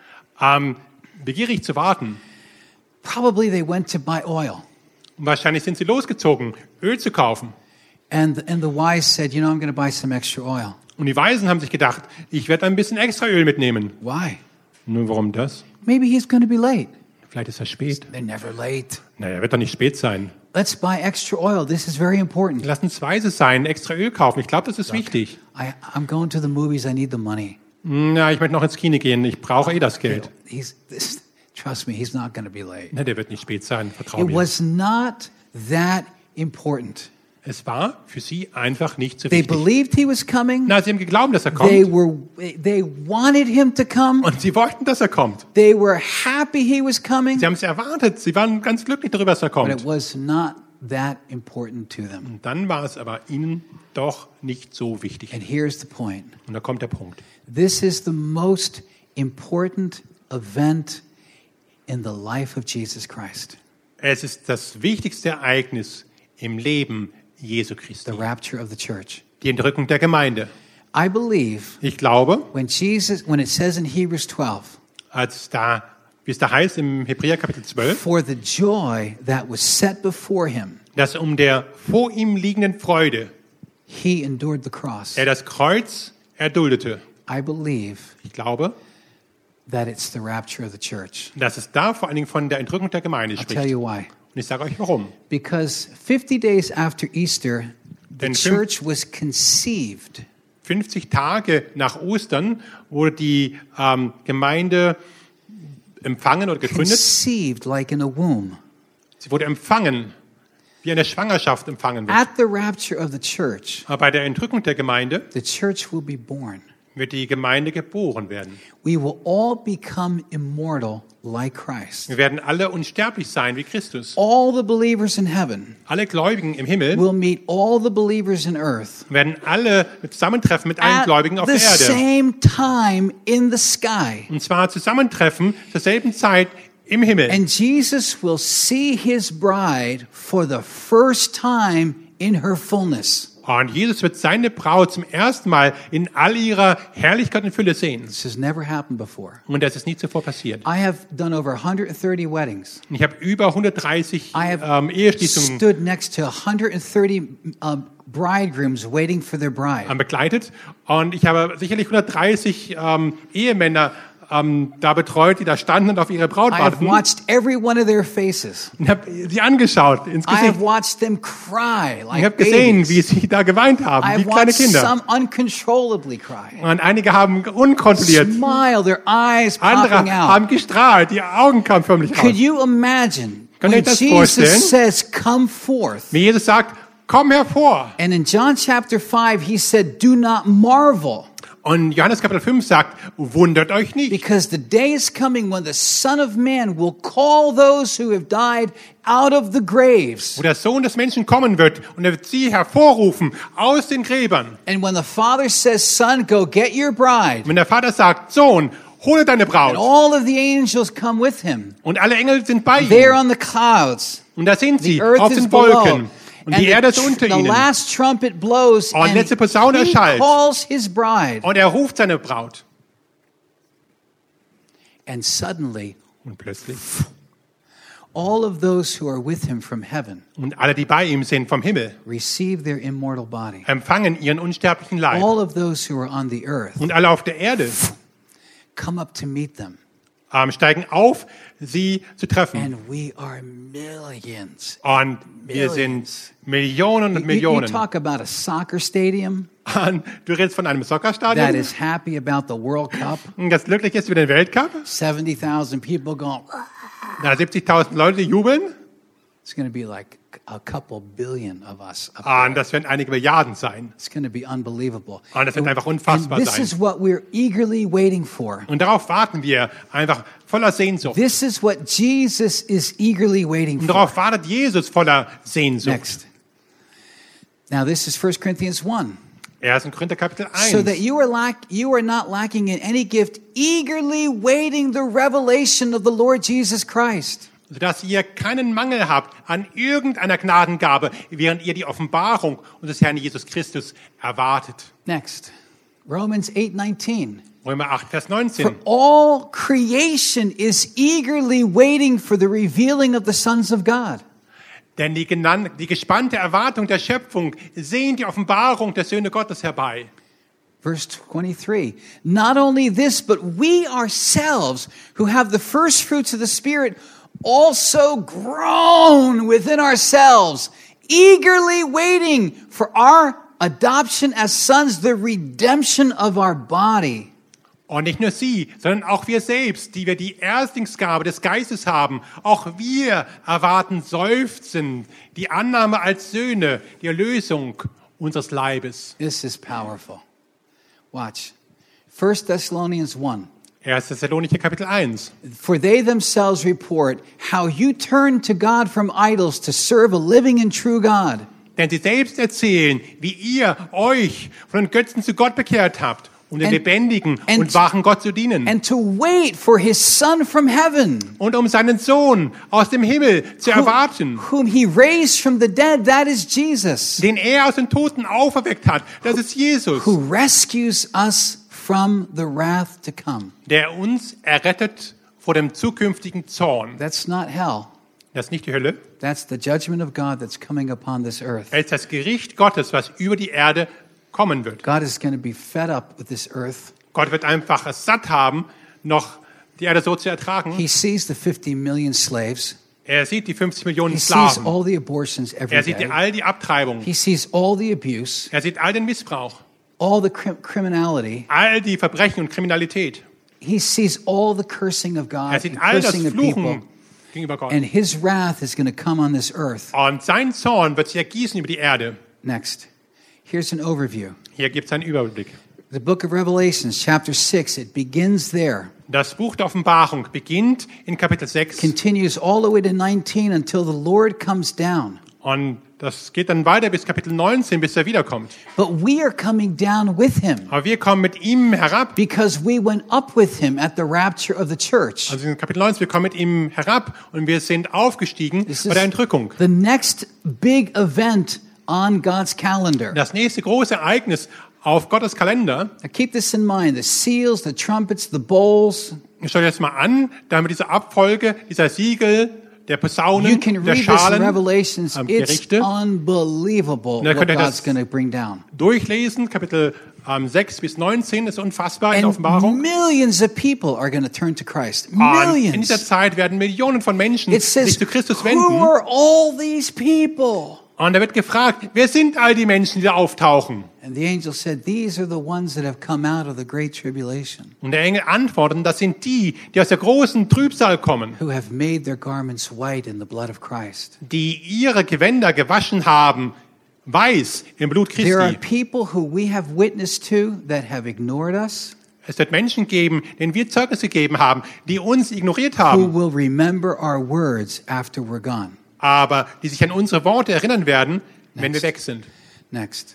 Begierig zu warten. Probably they went to buy oil. Und wahrscheinlich sind sie losgezogen, Öl zu kaufen. And the wise said, you know, I'm going to buy some extra oil. Und die Weisen haben sich gedacht, ich werde ein bisschen extra Öl mitnehmen. Why? Nun, warum das? Maybe he's going to be late. Vielleicht ist er spät. They're never late. Naja, er wird doch nicht spät sein. Let's buy extra oil. This is very important. Lass uns weise sein, extra Öl kaufen. Ich glaube, das ist wichtig. I'm going to the movies. I need the money. Na, ich möchte noch ins Kino gehen. Ich brauche das Geld. Trust me, he's not going to be late. Na, der wird nicht spät sein. Vertrau It mir. was not that important. Es war für sie einfach nicht so They wichtig. believed he was coming. Na, sie haben geglaubt, dass er They kommt. wanted him to come. Und sie wollten, dass er kommt. They were happy he was coming. Sie haben es erwartet. Sie waren ganz glücklich darüber, dass er But it kommt. was not that important to them. Und dann war es aber ihnen doch nicht so wichtig. And here's the point. Und da kommt der Punkt. This is the most important event in the life of Jesus Christ, Es ist das wichtigste Ereignis im Leben Jesu Christi. the rapture of the church. Die Entrückung der Gemeinde. I believe Ich glaube, when it says in Hebrews 12, wie es da heißt im Hebräer Kapitel 12, for the joy that was set before him, dass um der vor ihm liegenden Freude he endured the cross. er das Kreuz erduldete. I believe Ich glaube, that it's the rapture of the church. dass es da vor allen Dingen von der Entrückung der Gemeinde I'll tell spricht. you why. Und ich sage euch warum. Because 50 days after Easter, the Denn church was conceived. 50 Tage nach Ostern wurde die Gemeinde empfangen oder gegründet. Conceived like in a womb. Sie wurde empfangen, wie eine Schwangerschaft empfangen wird. At the rapture of the church, Aber bei der Entrückung der Gemeinde, the church will be born. wird die Gemeinde geboren werden. We will all become immortal like Christ. Wir werden alle unsterblich sein wie Christus. All the believers in heaven Alle Gläubigen im Himmel will meet all the believers in earth werden alle zusammentreffen mit allen at Gläubigen auf the der Erde. same time in the sky. Und zwar zusammentreffen zur selben Zeit im Himmel. And Jesus will see his bride for the first time in her fullness. Und Jesus wird seine Braut zum ersten Mal in all ihrer Herrlichkeit und Fülle sehen. This has never happened before. Und das ist nie zuvor passiert. I have done over 130 weddings. Ich habe über 130 I have Eheschließungen stood next to 130 bridegrooms waiting for their bride. begleitet. Und ich habe sicherlich 130 Ehemänner da betreut, die da standen und auf ihre Braut I have warteten. watched every one of their faces. Ich habe sie angeschaut ins I Gesicht. have watched them cry Ich like habe gesehen, babies. wie sie da geweint haben, I wie have kleine watched Kinder. some uncontrollably cry. Und einige haben unkontrolliert. Smile, their eyes popping Andere out. haben gestrahlt, die Augen kamen förmlich Could raus. you imagine Könnt ihr when euch das Jesus vorstellen? says, "Come forth"? Wie Jesus sagt, komm hervor. And in John chapter 5, he said, "Do not marvel, Und Johannes Kapitel 5 sagt, wundert euch nicht. because the day is coming when the Son of Man will call those who have died out of the graves. Wo der Sohn des Menschen kommen wird und er wird sie hervorrufen aus den Gräbern. And when the Father says, 'Son, go get your bride,' Wenn der Vater sagt, Sohn, hole deine and Braut. all of the angels come with him, Und alle Engel sind bei there ihm. on the clouds, Und da sind the sie earth auf is den below, Wolken. Und and die Erde ist unter the ihnen. last trumpet blows, Und and letzte Posaune he erschallt. calls his bride. Und er ruft seine Braut. And suddenly, Und plötzlich. all of those who are with him from heaven Und alle, die bei ihm sind vom Himmel, receive their immortal body. empfangen ihren unsterblichen Leib. All of those who are on the earth Und alle auf der Erde come up to meet them. steigen auf, sie zu treffen. And we are millions. Und wir sind Millionen und You Millionen. talk about a soccer stadium Und du redest von einem that Soccerstadion, is happy about the World Cup. das glücklich ist über den Weltcup. 70,000 people going, Da 70.000 Leute jubeln. it's going to be like a couple billion of us up Und there. das werden einige Milliarden sein. It's going to be unbelievable. Und das wird einfach And unfassbar this sein. is what we're eagerly waiting for. Und darauf warten wir einfach voller Sehnsucht. This is what Jesus is eagerly waiting Und for. darauf wartet Jesus voller Sehnsucht. Next. Now this is 1 Corinthians 1. 1. Korinther Kapitel 1. So that you are not lacking in any gift, eagerly waiting the revelation of the Lord Jesus Christ. Sodass ihr keinen Mangel habt an irgendeiner Gnadengabe, während ihr die Offenbarung unseres Herrn Jesus Christus erwartet. Next. Romans 8:19. Römer 8, Vers For 19. all creation is eagerly waiting for the revealing of the sons of God. Denn die gespannte Erwartung der Schöpfung sehen die Offenbarung der Söhne Gottes herbei. Verse 23. Not only this, but we ourselves who have the first fruits of the Spirit also groan within ourselves, eagerly waiting for our adoption as sons, the redemption of our body. Und nicht nur sie, sondern auch wir selbst, die wir die Erstlingsgabe des Geistes haben, auch wir erwarten seufzend die Annahme als Söhne, die Erlösung unseres Leibes. This is powerful. Watch. 1 Thessalonians 1. 1. Thessalonicher Kapitel 1. For they themselves report how you turned to God from idols to serve a living and true God. Denn sie selbst erzählen, wie ihr euch von den Götzen zu Gott bekehrt habt, um den And- lebendigen and- und wahren Gott zu dienen. And to wait for his Son from heaven, Und um seinen Sohn aus dem Himmel zu erwarten, whom he raised from the dead, that is Jesus, den er aus den Toten auferweckt hat. Das ist Jesus, who rescues us from the wrath to come. der uns errettet vor dem zukünftigen Zorn. That's not hell. Das ist nicht die Hölle. That's the judgment of God that's coming upon this earth. Es ist das Gericht Gottes, was über die Erde kommen wird. God is going to be fed up with this earth. Gott wird einfach es satt haben, noch die Erde so zu ertragen. He sees the 50 million slaves. Er sieht die 50 Millionen He sees Sklaven. all the abortions every Er sieht day. all die Abtreibung. He sees all the abuse, Er sieht all den Missbrauch. all the criminality. All die Verbrechen und Kriminalität. He sees all the cursing of God Er and sieht all das cursing of people. Fluchen gegenüber Gott. And his wrath is going to come on this earth. Und sein Zorn wird sich ergießen über die Erde. Next. Here's an overview. Hier gibt es einen Überblick. The book of Revelation, chapter 6, it begins there. Das Buch der Offenbarung beginnt in Kapitel 6 Continues all the way to 19 until the Lord comes down. und das geht dann weiter bis Kapitel 19, bis er wiederkommt. But we are coming down with him Aber wir kommen mit ihm herab. because we went up with him at the rapture of the church. Also in Kapitel 19, wir kommen mit ihm herab und wir sind aufgestiegen This bei der is Entrückung. the next big event on God's calendar. Das nächste große Ereignis auf Gottes Kalender, Now keep this in mind. The seals, the trumpets, the bowls. schaut jetzt mal an, da haben wir diese Abfolge, dieser Siegel, der You Posaunen, can der read this in Schalen, Revelations. It's Gerichte. unbelievable Da what könnt ihr God's das going to bring down. durchlesen. Kapitel 6 bis 19 ist unfassbar in der And Offenbarung. millions of people are going to turn to Christ. Und in dieser Millions. Zeit werden Millionen von Menschen It sich says, zu Christus who wenden. are all these people? Und da wird gefragt, wer sind all die Menschen, die da auftauchen? And the angel said, these are the ones that have come out of the great tribulation, Und der Engel antwortet, das sind die, die aus der großen Trübsal kommen, who have made their garments white in the blood of Christ. die ihre Gewänder gewaschen haben, weiß im Blut There are Christi. people who we have witnessed to that have ignored us, Es wird Menschen geben, denen wir Zeugnis gegeben haben, die uns ignoriert who haben, will remember our words after we're gone. aber die sich an unsere Worte erinnern werden, wenn wir Next. weg sind. Next.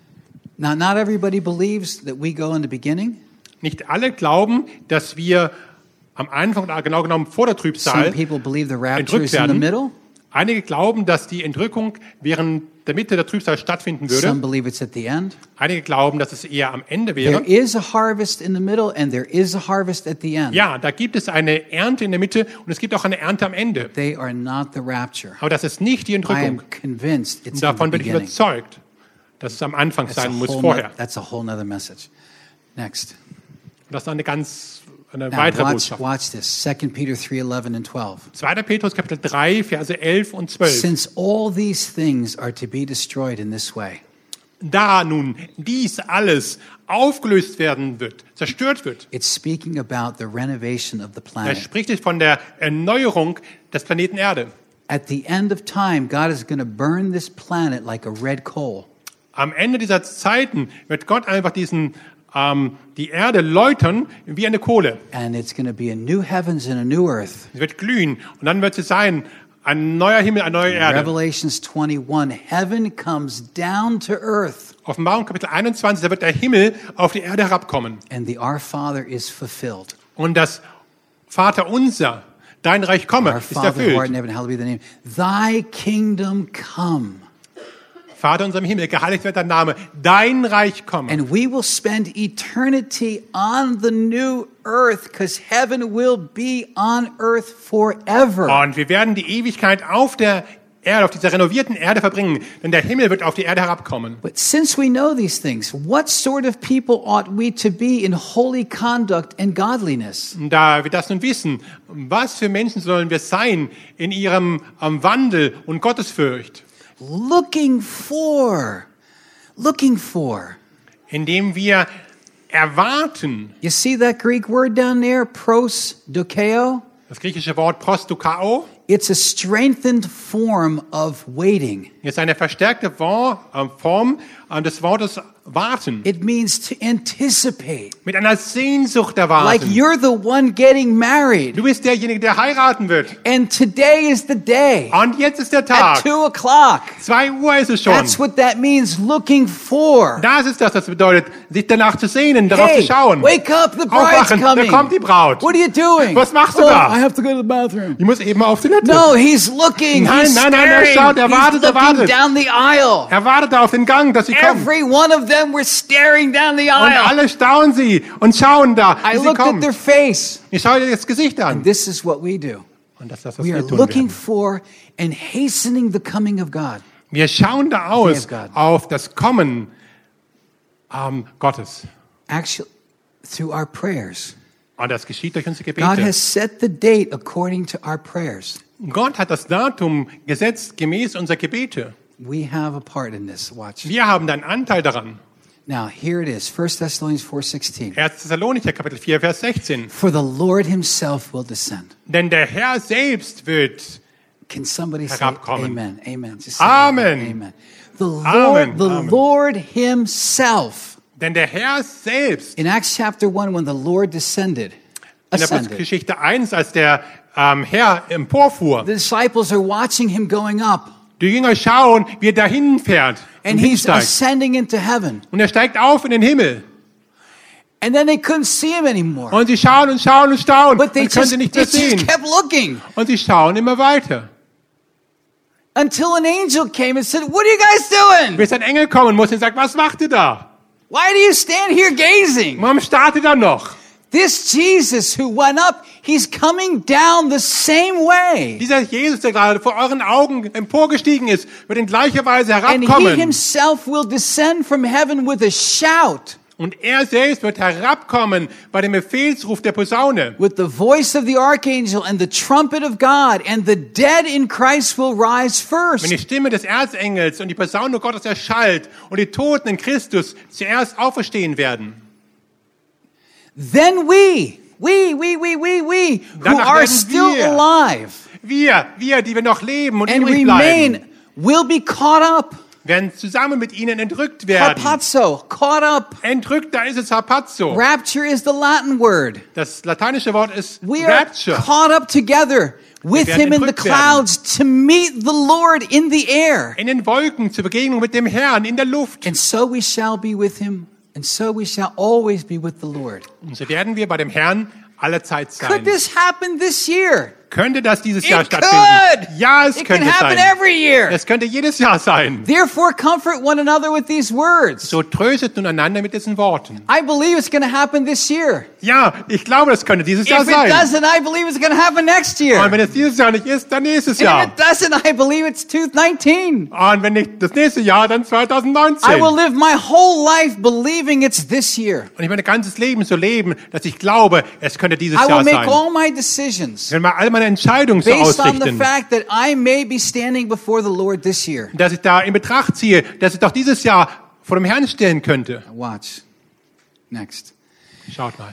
Now, not everybody believes that we go in the beginning. Nicht alle glauben, dass wir am Anfang, oder genau genommen vor der Some Trübsal, people believe the rapture entrückt is in the werden. middle. Einige glauben, dass die Entrückung während der Mitte der Trübsal stattfinden Some würde. believe it's at the end. Einige glauben, dass es eher am Ende There wäre. is a harvest in the middle and there is a harvest at the end. Ja, da gibt es eine Ernte in der Mitte und es gibt auch eine Ernte am Ende. They are not the rapture. Aber das ist nicht die I am Entrückung. convinced it's Und in the davon bin ich beginning. überzeugt, dass es am Anfang That's a sein muss, whole vorher. that's a whole nother message. Next. Das ist eine Now weitere watch, Botschaft. watch this. 2 Peter 3:11 and 12. 2. Petrus Kapitel 3, Verse 11 und 12. Since all these things are to be destroyed in this way, Da nun dies alles aufgelöst werden wird, zerstört wird, it's speaking about the renovation of the da planet. spricht es von der Erneuerung des Planeten Erde. At the end of time, God is going to burn this planet like a red coal. Am Ende dieser Zeiten wird Gott einfach die Erde läutern wie eine Kohle. And it's going to be a new heavens and a new earth. Es wird glühen und dann wird es sein, ein neuer Himmel, eine neue Erde. Revelations 21, heaven comes down to earth Offenbarung Kapitel 21, da wird der Himmel auf die Erde herabkommen. and the Our Father is fulfilled. Und das Vater unser, dein Reich komme, Our ist Father who art in erfüllt. heaven, hallowed be thy name. Thy kingdom come. Vater unser im Himmel, geheiligt wird dein Name, dein Reich komme. And we will spend eternity on the new earth because heaven will be on earth forever. Und wir werden die Ewigkeit auf der Erde, auf dieser renovierten Erde verbringen, denn der Himmel wird auf die Erde herabkommen. But since we know these things, what sort of people ought we to be in holy conduct and godliness? Und da wir das nun wissen, was für Menschen sollen wir sein in ihrem Wandel und Gottesfurcht, Looking for. indem wir erwarten, You see that Greek word down there, prosdokeo? das griechische Wort prostokao, It's a strengthened form of waiting. ist eine verstärkte Form des Wortes warten, It means to anticipate. mit einer Sehnsucht Like erwarten. you're the one getting married. Du bist derjenige, der heiraten wird. And today is the day. Und jetzt ist der At Tag. 2:00. 2 Uhr ist es schon. That's what that means, looking for. Das ist das, was bedeutet, sich danach zu sehnen, darauf Hey, zu schauen. wake up, the bride's Aufwachen, da coming. kommt die Braut. What are you doing? Was machst du Oh, da? I have to go to the bathroom. Ich muss eben auf die Toilette. No, he's looking. Nein, He's nein, nein, er staring. schaut, er He's wartet, er looking wartet. down the aisle. Er wartet auf den Gang, dass sie kommen. Every one of them were staring down the Und aisle. alle staunen sie und schauen da, I wie sie looked at kommen. their face. Ich schaue dir das Gesicht an. This is what we do. Und das ist das, was We are wir tun looking werden. for and hastening the coming of God. Wir schauen da aus Praise God. auf das Kommen Gottes. Actually, through our prayers. Und das geschieht durch unsere God Gebete. has set the date according to our prayers. Gott hat das Datum gesetzt gemäß unserer Gebete. We have a part in this. Watch. Wir haben da einen Anteil daran. Now, here it is. 1 Thessalonians 4:16. 1. Thessalonicher Kapitel 4, Vers 16. For the Lord himself will descend. Denn der Herr selbst wird. Can somebody say Herabkommen. amen? Amen. Just say Amen. Amen. The Lord, Amen. the Amen. Lord himself Denn der Herr selbst, In Acts chapter 1, when the Lord ascended, in der Apostelgeschichte 1, als der Herr emporfuhr, the disciples are watching him going up, die Jünger schauen, wie er dahin fährt und and he's hinsteigt. ascending into heaven. Und er steigt auf in den Himmel. And then they couldn't see him anymore. Und sie schauen und schauen und schauen But they und können just, sie nicht they mehr sehen. just kept looking Und sie schauen immer weiter. until an angel came and said, "What are you guys doing? Bis ein Engel kommen muss und sagt, was macht ihr da? Why do you stand here gazing? Warum starrt ihr da noch? This Jesus who went up, he's coming down the same way. Dieser Jesus, der gerade vor euren Augen emporgestiegen ist, wird in gleicher Weise And he herabkommen. himself will descend from heaven with a shout, Und er selbst wird herabkommen bei dem Befehlsruf der Posaune. with the voice of the archangel and the trumpet of God, and the dead in Christ will rise Wenn first. die Stimme des Erzengels und die Posaune Gottes erschallt und die Toten in Christus zuerst auferstehen werden. Then we who Danach are werden still wir. alive Wir, die wir noch leben und and übrig bleiben, remain, will be caught up. werden zusammen mit ihnen entrückt werden. Harpazo, caught up. Entrückt, da ist es harpazo. Rapture is the Latin word. Das lateinische Wort ist We are rapture. caught up together with werden him in the entrückt werden. clouds to meet the Lord in the air. In den Wolken zur Begegnung mit dem Herrn in der Luft. And so we shall be with him, and so we shall always be with the Lord. Und so werden wir bei dem Herrn alle Zeit sein. Could this happen this year? Könnte das dieses Jahr It stattfinden? could. Ja, es It can könnte happen sein. every year. Es könnte jedes Jahr sein. Therefore, comfort one another with these words. So tröstet nun einander mit diesen Worten. I believe it's going to happen this year. Ja, ich glaube, das könnte dieses Jahr If it sein. doesn't, I believe it's going to happen next year. Und wenn es dieses Jahr nicht ist, dann nächstes And Jahr. if it doesn't, I believe it's 2019. Und wenn nicht das nächste Jahr, dann I 2019. will live my whole life believing it's this year. Und ich mein ganzes Leben so leben, dass ich glaube, es könnte dieses I will Jahr make sein. all my decisions Ich will mal all meine Entscheidungen so based on the ausrichten, fact that I may be standing before the Lord this year. dass ich da in Betracht ziehe, dass ich doch dieses Jahr vor dem Herrn stellen könnte. Watch. Next. Schaut mal.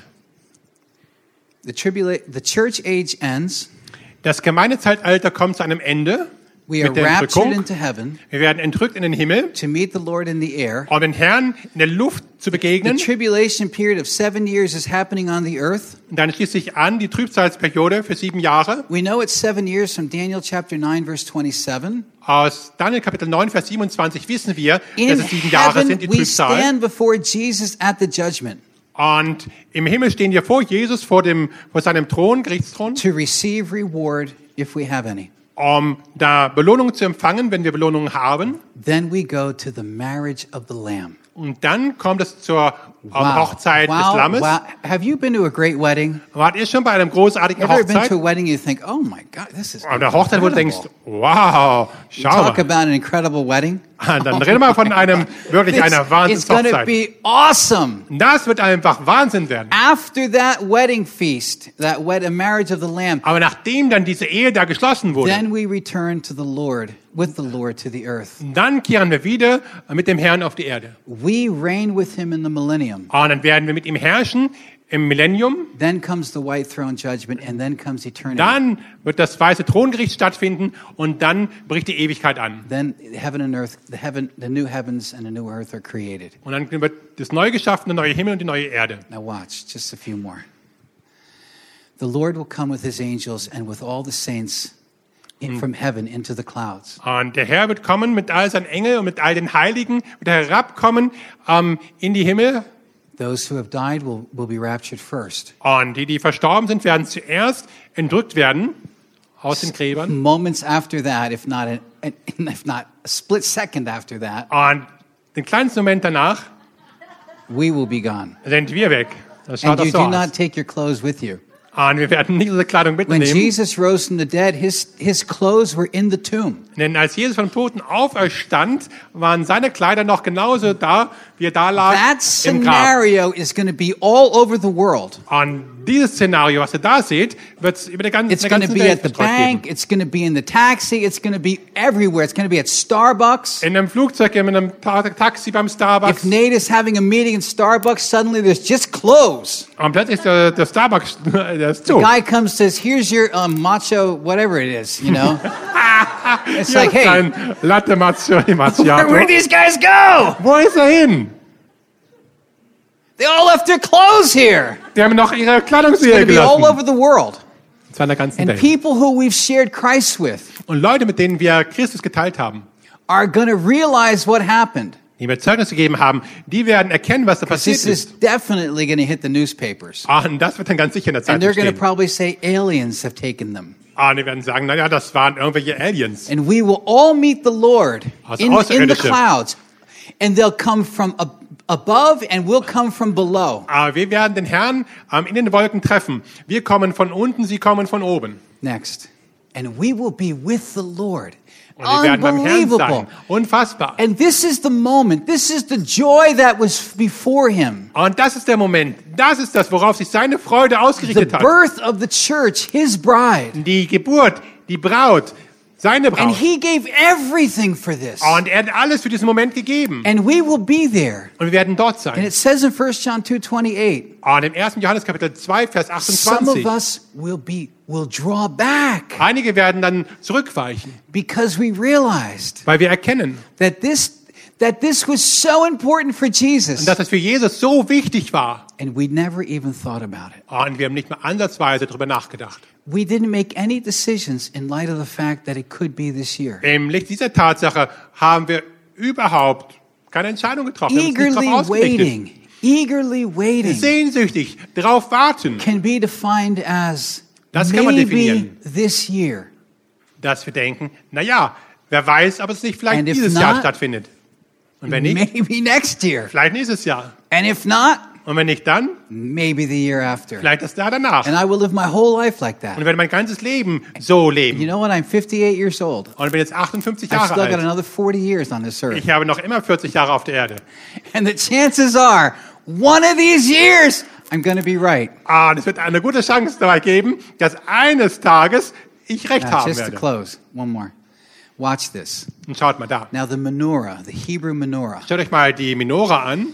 The church age ends. Das Gemeindezeitalter kommt zu einem Ende We are mit der raptured Entrückung. into heaven Wir werden entrückt in den Himmel, to meet the Lord in the air. um den Herrn in der Luft zu The begegnen. tribulation period of 7 years is happening on the earth. Und dann schließt sich an die Trübsalperiode für 7 Jahre. We know it's 7 years from Daniel chapter 9, verse 27. Aus Daniel Kapitel 9, Vers 27 wissen wir, In dass es 7 Jahre heaven, sind, die we Trübsal. stand before Jesus at the judgment Und im Himmel stehen wir vor Jesus, vor seinem Thron, Gerichtsthron, to receive reward if we have any. um da Belohnung zu empfangen, wenn wir Belohnungen haben. Then we go to the marriage of the Lamb. Und dann kommt es zur Hochzeit des Lammes. wow. Have you been to a great wedding? Wart ihr schon bei einer großartigen Ever been Hochzeit? to a wedding you think, oh my God, this is An der Hochzeit, wo du denkst, incredible. wow, You schau talk mal. about an incredible wedding. Dann reden wir von wirklich einer It's going to Wahnsinnshochzeit. be awesome. Das wird einfach Wahnsinn werden. After that wedding feast, that marriage of the Lamb, Aber nachdem dann diese Ehe da geschlossen wurde, then we return to the Lord, with the Lord to the earth. dann kehren wir wieder mit dem Herrn auf die Erde. We reign with him in the millennium. Und dann werden wir mit ihm herrschen im Millennium. Then comes the white throne judgment, and then comes eternity. Dann wird das weiße Throngericht stattfinden und dann bricht die Ewigkeit an. Then heaven and earth, the new heavens and the new earth are created. Und dann wird das neu geschaffene neue Himmel und die neue Erde. Now watch, just a few more. The Lord will come with his angels and with all the saints from heaven into the clouds. Und der Herr wird kommen mit all seinen Engeln und mit all den Heiligen, wird er herabkommen in die Himmel. Those who have died will be raptured first. Und die verstorben sind, werden zuerst entrückt werden aus den Gräbern. Moments after that, if not a split second after that, Und den kleinsten Moment danach we will be gone. sind wir weg. Das schaut And das you so do aus. not take your clothes with you. Und wir werden nicht unsere Kleidung When mitnehmen. Jesus rose from the dead, his clothes were in the tomb. Denn als Jesus vom Toten auferstand, waren seine Kleider noch genauso da, wie er da lag That im Grab. scenario is going to be all over the world. Und dieses Szenario, was ihr da seht, wird es über der It's ganzen going to be Welt at the verstreut bank. geben. It's going to be in the taxi. It's going to be everywhere. It's going to be at Starbucks. In einem Flugzeug, in einem Taxi beim If Starbucks. Nate is having a meeting in Starbucks, suddenly there's just clothes. Und plötzlich der Starbucks, der ist zu. Guy comes, says, "Here's your macho, whatever it is." You know, it's Hier like, ist hey, ein Latte Macchiato. where'd these guys go? Wo ist er hin? They all left their clothes here. Die haben noch ihre Kleidung It's going hier to be all gelassen. over the world. Und zwar in der ganzen And Welt. people who we've shared Christ with Und Leute, mit denen wir Christus geteilt haben, are going to realize what happened. die wir Zeugnis gegeben haben, die werden erkennen, was da passiert This ist. is definitely going to hit the newspapers. Und das wird dann ganz sicher in der And Zeitung they're going to stehen. probably say aliens have taken them. Und die werden sagen, naja, das waren irgendwelche Aliens. And we will all meet the Lord Als in the Außerirdische. clouds. And they'll come from above and we'll come from below. Aber wir werden den Herrn in den Wolken treffen. Wir kommen von unten, sie kommen von oben. Next. And we will be with the Lord. Und wir werden beim Herrn Unbelievable. sein. Unfassbar. And this is the moment. This is the joy that was before him. Und das ist der Moment. Das ist das, worauf sich seine Freude The ausgerichtet hat. birth of the church, his bride. Die Geburt, die Braut, seine And Braut. he gave everything for this. Und er hat alles für diesen Moment gegeben. And we will be there. Und wir werden dort And sein. it says in 1 John 2:28, Und im 1. Johannes Kapitel 2, Vers some of 28. us will draw back Einige werden dann zurückweichen, because we realized weil wir erkennen, that this was so important for Jesus. dass es für Jesus so wichtig war. And we never even thought about it. Und wir haben nicht mal ansatzweise darüber nachgedacht. We didn't make any decisions in light of the fact that it could be this year. Im Licht dieser Tatsache haben wir überhaupt keine Entscheidung getroffen. Wir haben uns nicht Eagerly darauf ausgerichtet. waiting, eagerly waiting Sehnsüchtig darauf warten, can be defined as Das kann man maybe definieren. this year. dass wir denken, naja, wer weiß, ob es nicht vielleicht And if dieses Jahr not, stattfindet. Und wenn nicht, Maybe next year. vielleicht nächstes Jahr. And if not, Und wenn nicht, dann maybe the year after. vielleicht das Jahr danach. And I will live my whole life like Und that. ich werde mein ganzes Leben so leben. You know what? I'm 58 years old. Und ich bin jetzt 58 I've Jahre still got alt. another 40 years on this earth. Ich habe noch immer 40 Jahre auf der Erde. And the chances are, one of these years, I'm going to be right. Und es wird eine gute Chance dabei geben, dass eines Tages ich recht haben Just to werde. close, one more. Watch this. Und schaut mal da. Now, the menorah, the Hebrew menorah. Schaut euch mal die Menorah an.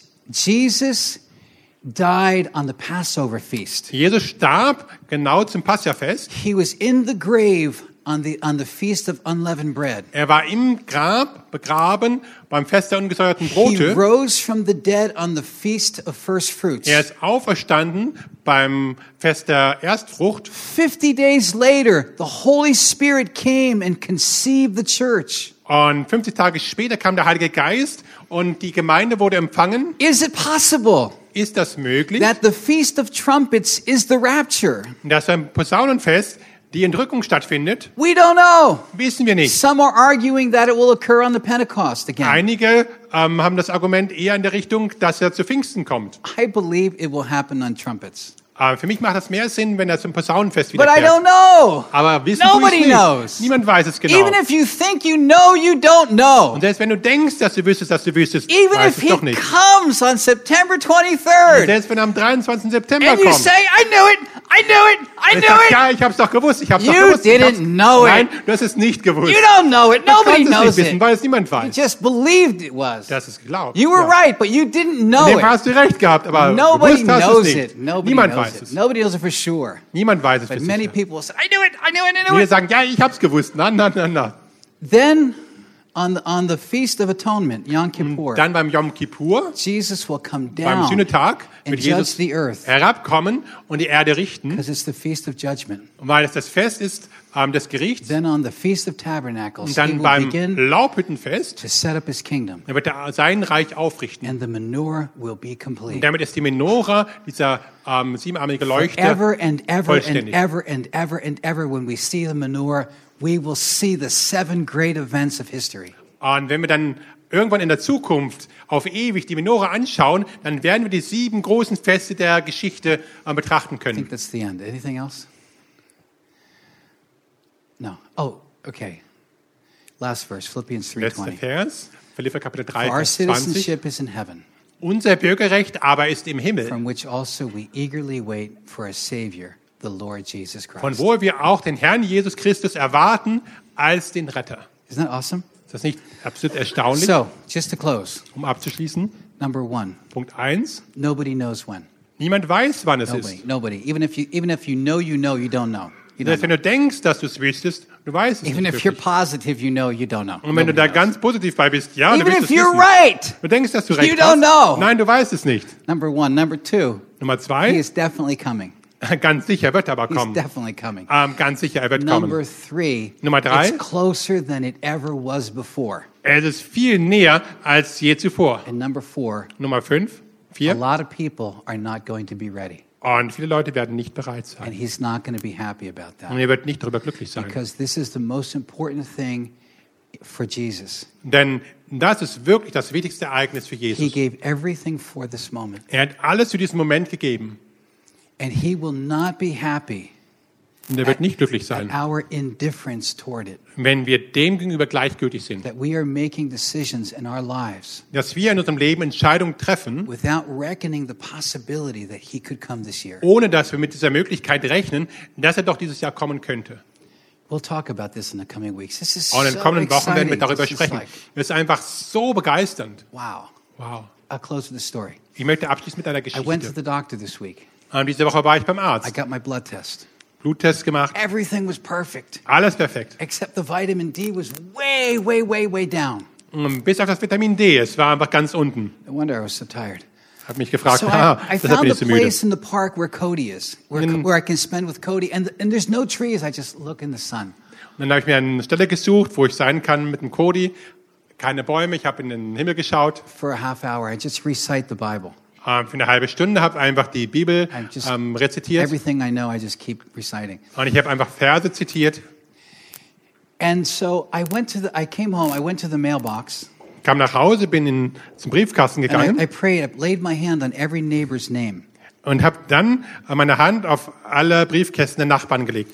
Jesus died on the Passover feast. Jesus starb genau zum Passafest. He was in the grave on the feast of unleavened bread. Er war im Grab begraben beim Fest der ungesäuerten He Brote. rose from the dead on the feast of first fruits. Er ist auferstanden beim Fest der Erstfrucht. 50 days later, the Holy Spirit came and conceived the church. Und 50 Tage später kam der Heilige Geist und die Gemeinde wurde empfangen. Is it possible Ist das möglich, that the Feast of Trumpets is the rapture? dass beim Posaunenfest die Entrückung stattfindet? We don't know. Wissen wir nicht. Some are arguing that it will occur on the Pentecost again. Einige haben das Argument eher in der Richtung, dass er zu Pfingsten kommt. I believe it will happen on trumpets. Für mich macht das mehr Sinn, wenn er zum Posaunenfest But I wiederkehrt. don't know. Aber wissen Nobody tue ich's knows. nicht. Niemand weiß es genau. Even if you think you know, you don't know. Und selbst wenn du denkst, dass du wüsstest, Even weißt if es he doch nicht. comes on September Und 23rd selbst wenn er am 23. September and you kommt. say, I knew it, I knew it, I Und knew sagt, it. ja, ich hab's doch gewusst, ich hab's You doch gewusst. ich didn't hab's- know it. Nein, du hast es nicht gewusst. You don't know it. Du Nobody kannst es knows nicht wissen, it. weil es niemand You weiß. just believed it was. Das ist geglaubt. You were Ja. right, but you didn't In know dem it. hast du recht gehabt, aber Nobody gewusst hast knows es nicht. it. Nobody Niemand knows weiß it. es. Nobody knows it for sure. Niemand weiß es But für many sicher. people will say, I knew it, I knew it, I knew Wir it. sagen, ja, ich hab's gewusst. Na. Then on the Feast of Atonement, Yom Kippur, Dann beim Yom Kippur, Jesus will come beim down Sühnetag, and wird judge Jesus the earth herabkommen und die Erde richten, because it's the Feast of Judgment. weil es das Fest ist des Gerichts. Then on the Feast of Tabernacles, Und he dann will beim begin Laubhüttenfest, to set up his kingdom, er wird sein Reich aufrichten. and the menorah will be Und complete. damit ist die Menorah, dieser siebenarmige Leuchter, Ever and ever and vollständig. ever and ever and ever, when we see the menorah, we will see the 7 great events of history. Und wenn wir dann irgendwann in der Zukunft auf ewig die Menorah anschauen, dann werden wir die 7 großen Feste der Geschichte betrachten I think können. that's the end. Anything else? No. Oh, okay. Last verse, Philippians Letzter 3:20. Vers, Philipper Kapitel 3, For our Vers 20. citizenship is in heaven, Unser Bürgerrecht aber ist im Himmel, from which also we eagerly wait for a Savior, the Lord Jesus von Christ. wo wir auch den Herrn Jesus Christus erwarten als den Retter. Isn't that awesome? Ist das nicht absolut erstaunlich? So, just to close, Um abzuschließen, number 1, Punkt 1. nobody knows when. Niemand weiß, wann es Nobody, ist. nobody. Even if you know, you don't know. You don't Selbst wenn know. du denkst, dass du es wüsstest, Du weißt es Even nicht if you're wirklich. positive, you know you don't know. Und wenn du da Nobody knows. ganz positiv bei bist, ja, du Even willst if es you're wissen. right. Du denkst, dass du You recht don't hast. know. Nein, du weißt es nicht. Number one. Number two, Nummer he 2, is definitely coming. ganz sicher wird er aber He's kommen. definitely coming. Ganz sicher, er wird Number kommen. three, Nummer 3, it's closer than it ever was before. es ist viel näher als je zuvor. And number four, Nummer 5, a 4, lot of people are not going to be ready. und viele Leute werden nicht bereit And sein. he's not going to be happy about Und that. er wird nicht darüber glücklich sein. Because this is the most important thing for Jesus. Denn das ist wirklich das wichtigste Ereignis für He Jesus. gave everything for this moment. Er hat alles für diesen Moment gegeben. And he will not be happy Und er wird nicht glücklich at sein, our indifference toward it. wenn wir dem gegenüber gleichgültig sind. That we are making decisions in our lives Dass wir in unserem Leben Entscheidungen treffen, without reckoning the possibility that he could come this year. ohne dass wir mit dieser Möglichkeit rechnen, dass er doch dieses Jahr kommen könnte. We'll talk about this in the coming weeks. This is Und in so den kommenden Wochen werden wir exciting. darüber This is sprechen. like, Es ist einfach so begeisternd. wow. Wow. I'll close with a story. Ich möchte abschließen mit einer I went to Geschichte. the doctor this week. Diese Woche war ich beim I Arzt. got my blood test. Bluttest gemacht. Everything was perfect, Alles perfekt. except the vitamin D was way down. Bis auf das Vitamin D. Es war einfach ganz unten. No wonder I was so tired. Habe mich gefragt, So ah, I deshalb found bin a ich so müde. place in the park where Cody is, where I can spend with Cody. And there's no trees. I just look in the sun. Und dann habe ich mir eine Stelle gesucht, wo ich sein kann mit dem Cody. Keine Bäume, ich habe in den Himmel geschaut. For a half hour, I just recite the Bible. Für eine halbe Stunde habe einfach die Bibel I'm just- rezitiert. Everything I know, I just keep reciting. Und ich habe einfach Verse zitiert. And so I came home, I went to the mailbox, Kam nach Hause, bin zum Briefkasten and gegangen I prayed, I laid my hand on every neighbor's name. und habe dann meine Hand auf alle Briefkästen der Nachbarn gelegt.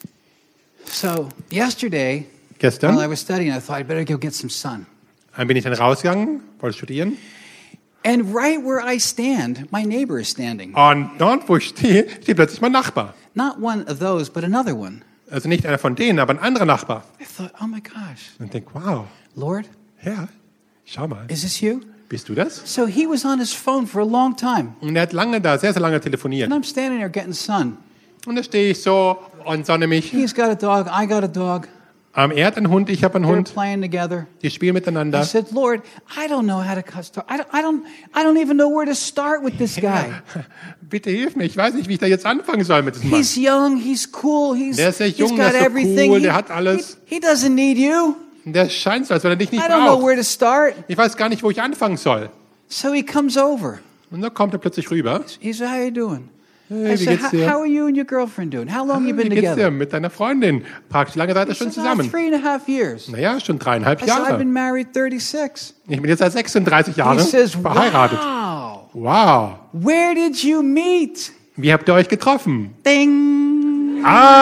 So yesterday, while I Gestern was studying, I thought I better go get some sun. bin ich dann rausgegangen, wollte studieren. And right where I stand, my neighbor is standing. Und dort, wo ich stehe, steht plötzlich mein Nachbar. Not one of those, but another one. Also nicht einer von denen, aber ein anderer Nachbar. I thought, oh my gosh, Und ich denke, wow, Lord, Herr, schau mal, is this you? bist du das? So he was on his phone for a long time. Und er hat sehr, sehr lange telefoniert. And I'm standing there getting sun. Und da stehe ich so und sonne mich. He's got a dog, I got a dog. Er hat einen Hund, ich habe einen We're Hund. playing together. Wir spielen I miteinander. said, Lord, I don't know how to start. I don't even know where to start with this guy. Bitte hilf mir, ich weiß nicht, wie ich da jetzt anfangen soll mit diesem Mann. He's young, he's cool, Der ist sehr he's jung, got der ist so everything. cool, der hat alles. He doesn't need you. Der scheint so, als wenn er dich nicht I don't know braucht. where to start. Ich weiß gar nicht, wo ich anfangen soll. So he comes over. Und dann kommt er plötzlich rüber. He said, how you doing? I Hey, wie said, geht's dir? how are you and your girlfriend doing? How long you Wie been geht's dir together? mit deiner Freundin? Praktisch, wie lange seid ihr He schon said, zusammen? 3.5 years. Naja, schon 3,5 I said, I've been Jahre. married 36. Ich bin jetzt seit 36 He Jahren says, verheiratet. wow. Wow. Where did you meet? Wie habt ihr euch getroffen? Ding.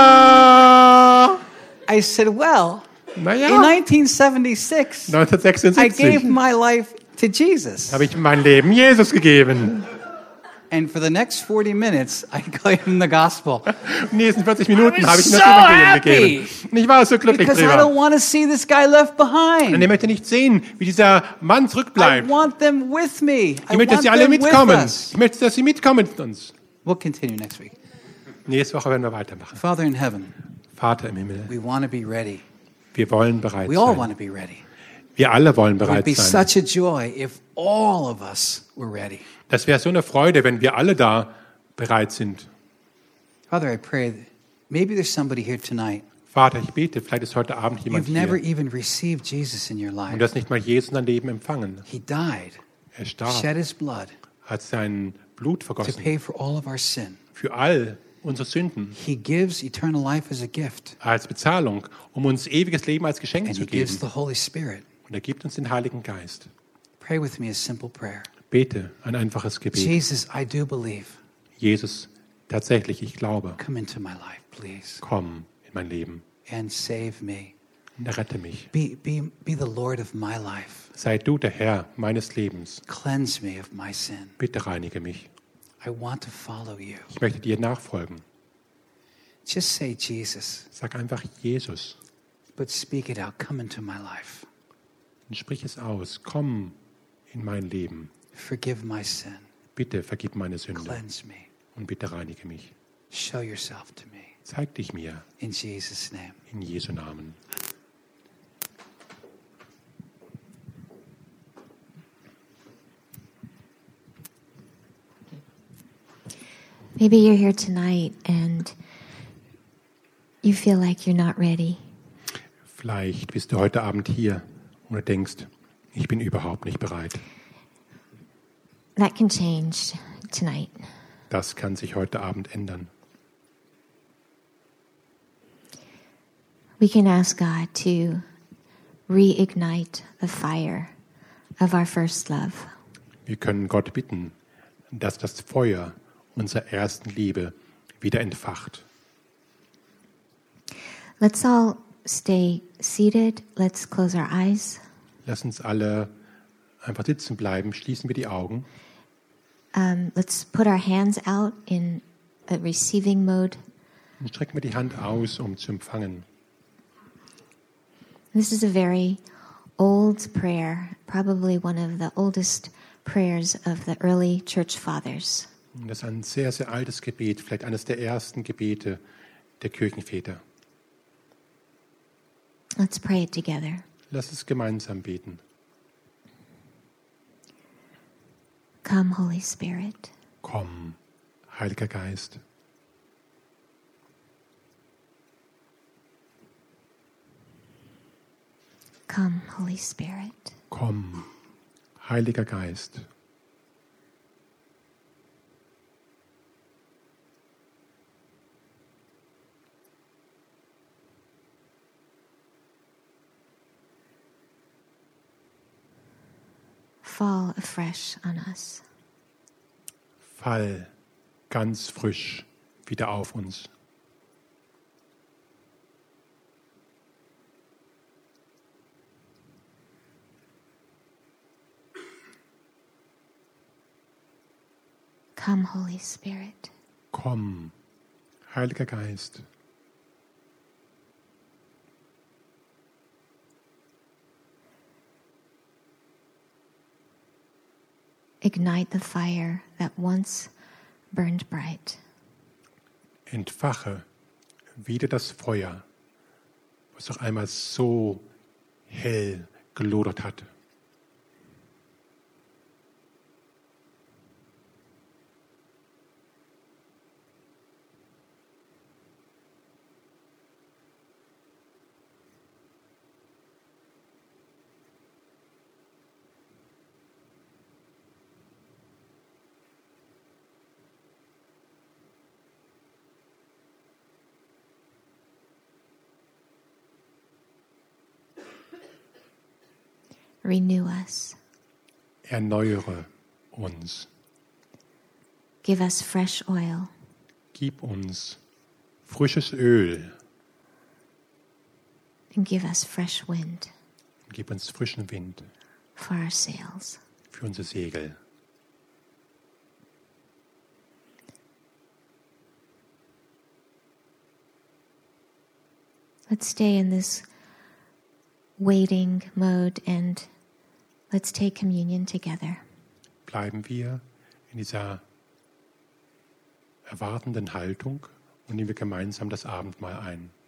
Ah! I said, well, Naja, in 1976, I 1966 gave my life to Jesus. habe ich mein Leben Jesus gegeben. And for the next 40 minutes, I gave him the gospel. In den nächsten 40 Minuten I was habe ich ihm so das Evangelium happy. gegeben. Und ich war so glücklich Because I don't drüber. want to see this guy left Und behind. ich möchte nicht sehen, wie dieser Mann I zurückbleibt. want them with me. I Ich möchte, dass want sie alle them with mitkommen. us. Ich möchte, dass sie mitkommen mit uns. We'll continue next week. Nächste Woche werden wir weitermachen. Father in heaven, Vater im Himmel, we want to be ready. wir wollen bereit We all sein. want to be ready. Wir alle wollen It would bereit be sein. such a joy if all of us were ready. Das wäre so eine Freude, wenn wir alle da bereit sind. Father, I pray that maybe there's somebody here tonight. Vater, ich bete, vielleicht ist heute Abend jemand You've never hier even received Jesus in your und life. du hast nicht mal Jesus in dein Leben empfangen. He died, Er starb, shed his blood hat sein Blut to vergossen pay for all of our sin. für all unsere Sünden He gives eternal life as a gift, als Bezahlung, um uns ewiges Leben als Geschenk and zu he gives geben. the Holy Spirit. Und er gibt uns den Heiligen Geist. Pray with me a simple prayer. Bete ein einfaches Gebet. Jesus, I do believe. Jesus, tatsächlich, ich glaube, Come into my life, please, komm in mein Leben and save me. und errette mich. Be the Lord of my life. Sei du der Herr meines Lebens. Cleanse me of my sin. Bitte reinige mich. I want to follow you. Ich möchte dir nachfolgen. Just say Jesus, Sag einfach Jesus but speak it out. Come into my life. und sprich es aus. Komm in mein Leben. Forgive my sin. Bitte vergib meine Sünde Cleanse me. und bitte reinige mich. Show yourself to me. Zeig dich mir In Jesus' name. in Jesu Namen. Maybe you're here tonight and you feel like you're not ready. Vielleicht bist du heute Abend hier und du denkst, ich bin überhaupt nicht bereit. That can change tonight. Das kann sich heute Abend ändern. We can ask God to reignite the fire of our first love. Wir können Gott bitten, dass das Feuer unserer ersten Liebe wieder entfacht. Let's all stay seated. Let's close our eyes. Lass uns alle einfach sitzen bleiben, schließen wir die Augen. Let's put our hands out in a receiving mode. Und strecken wir die Hand aus, um zu empfangen. This is a very old prayer, probably one of the oldest prayers of the early church fathers. Und das ist ein sehr, sehr altes Gebet, vielleicht eines der ersten Gebete der Kirchenväter. Let's pray it together. Lass uns gemeinsam beten. Come, Holy Spirit. Komm, Heiliger Geist. Come, Holy Spirit. Komm, Heiliger Geist. Fall afresh on us. Fall ganz frisch wieder auf uns. Come, Holy Spirit. Komm, Heiliger Geist. Ignite the fire that once burned bright. Entfache wieder das Feuer, was auch einmal so hell gelodert hat. Renew us. Erneuere uns. Give us fresh oil. Gib uns frisches Öl. And give us fresh wind Gib uns frischen Wind for our sails. für unsere Segel. Let's stay in this waiting mode and let's take communion together. Bleiben wir in dieser erwartenden Haltung und nehmen wir gemeinsam das Abendmahl ein.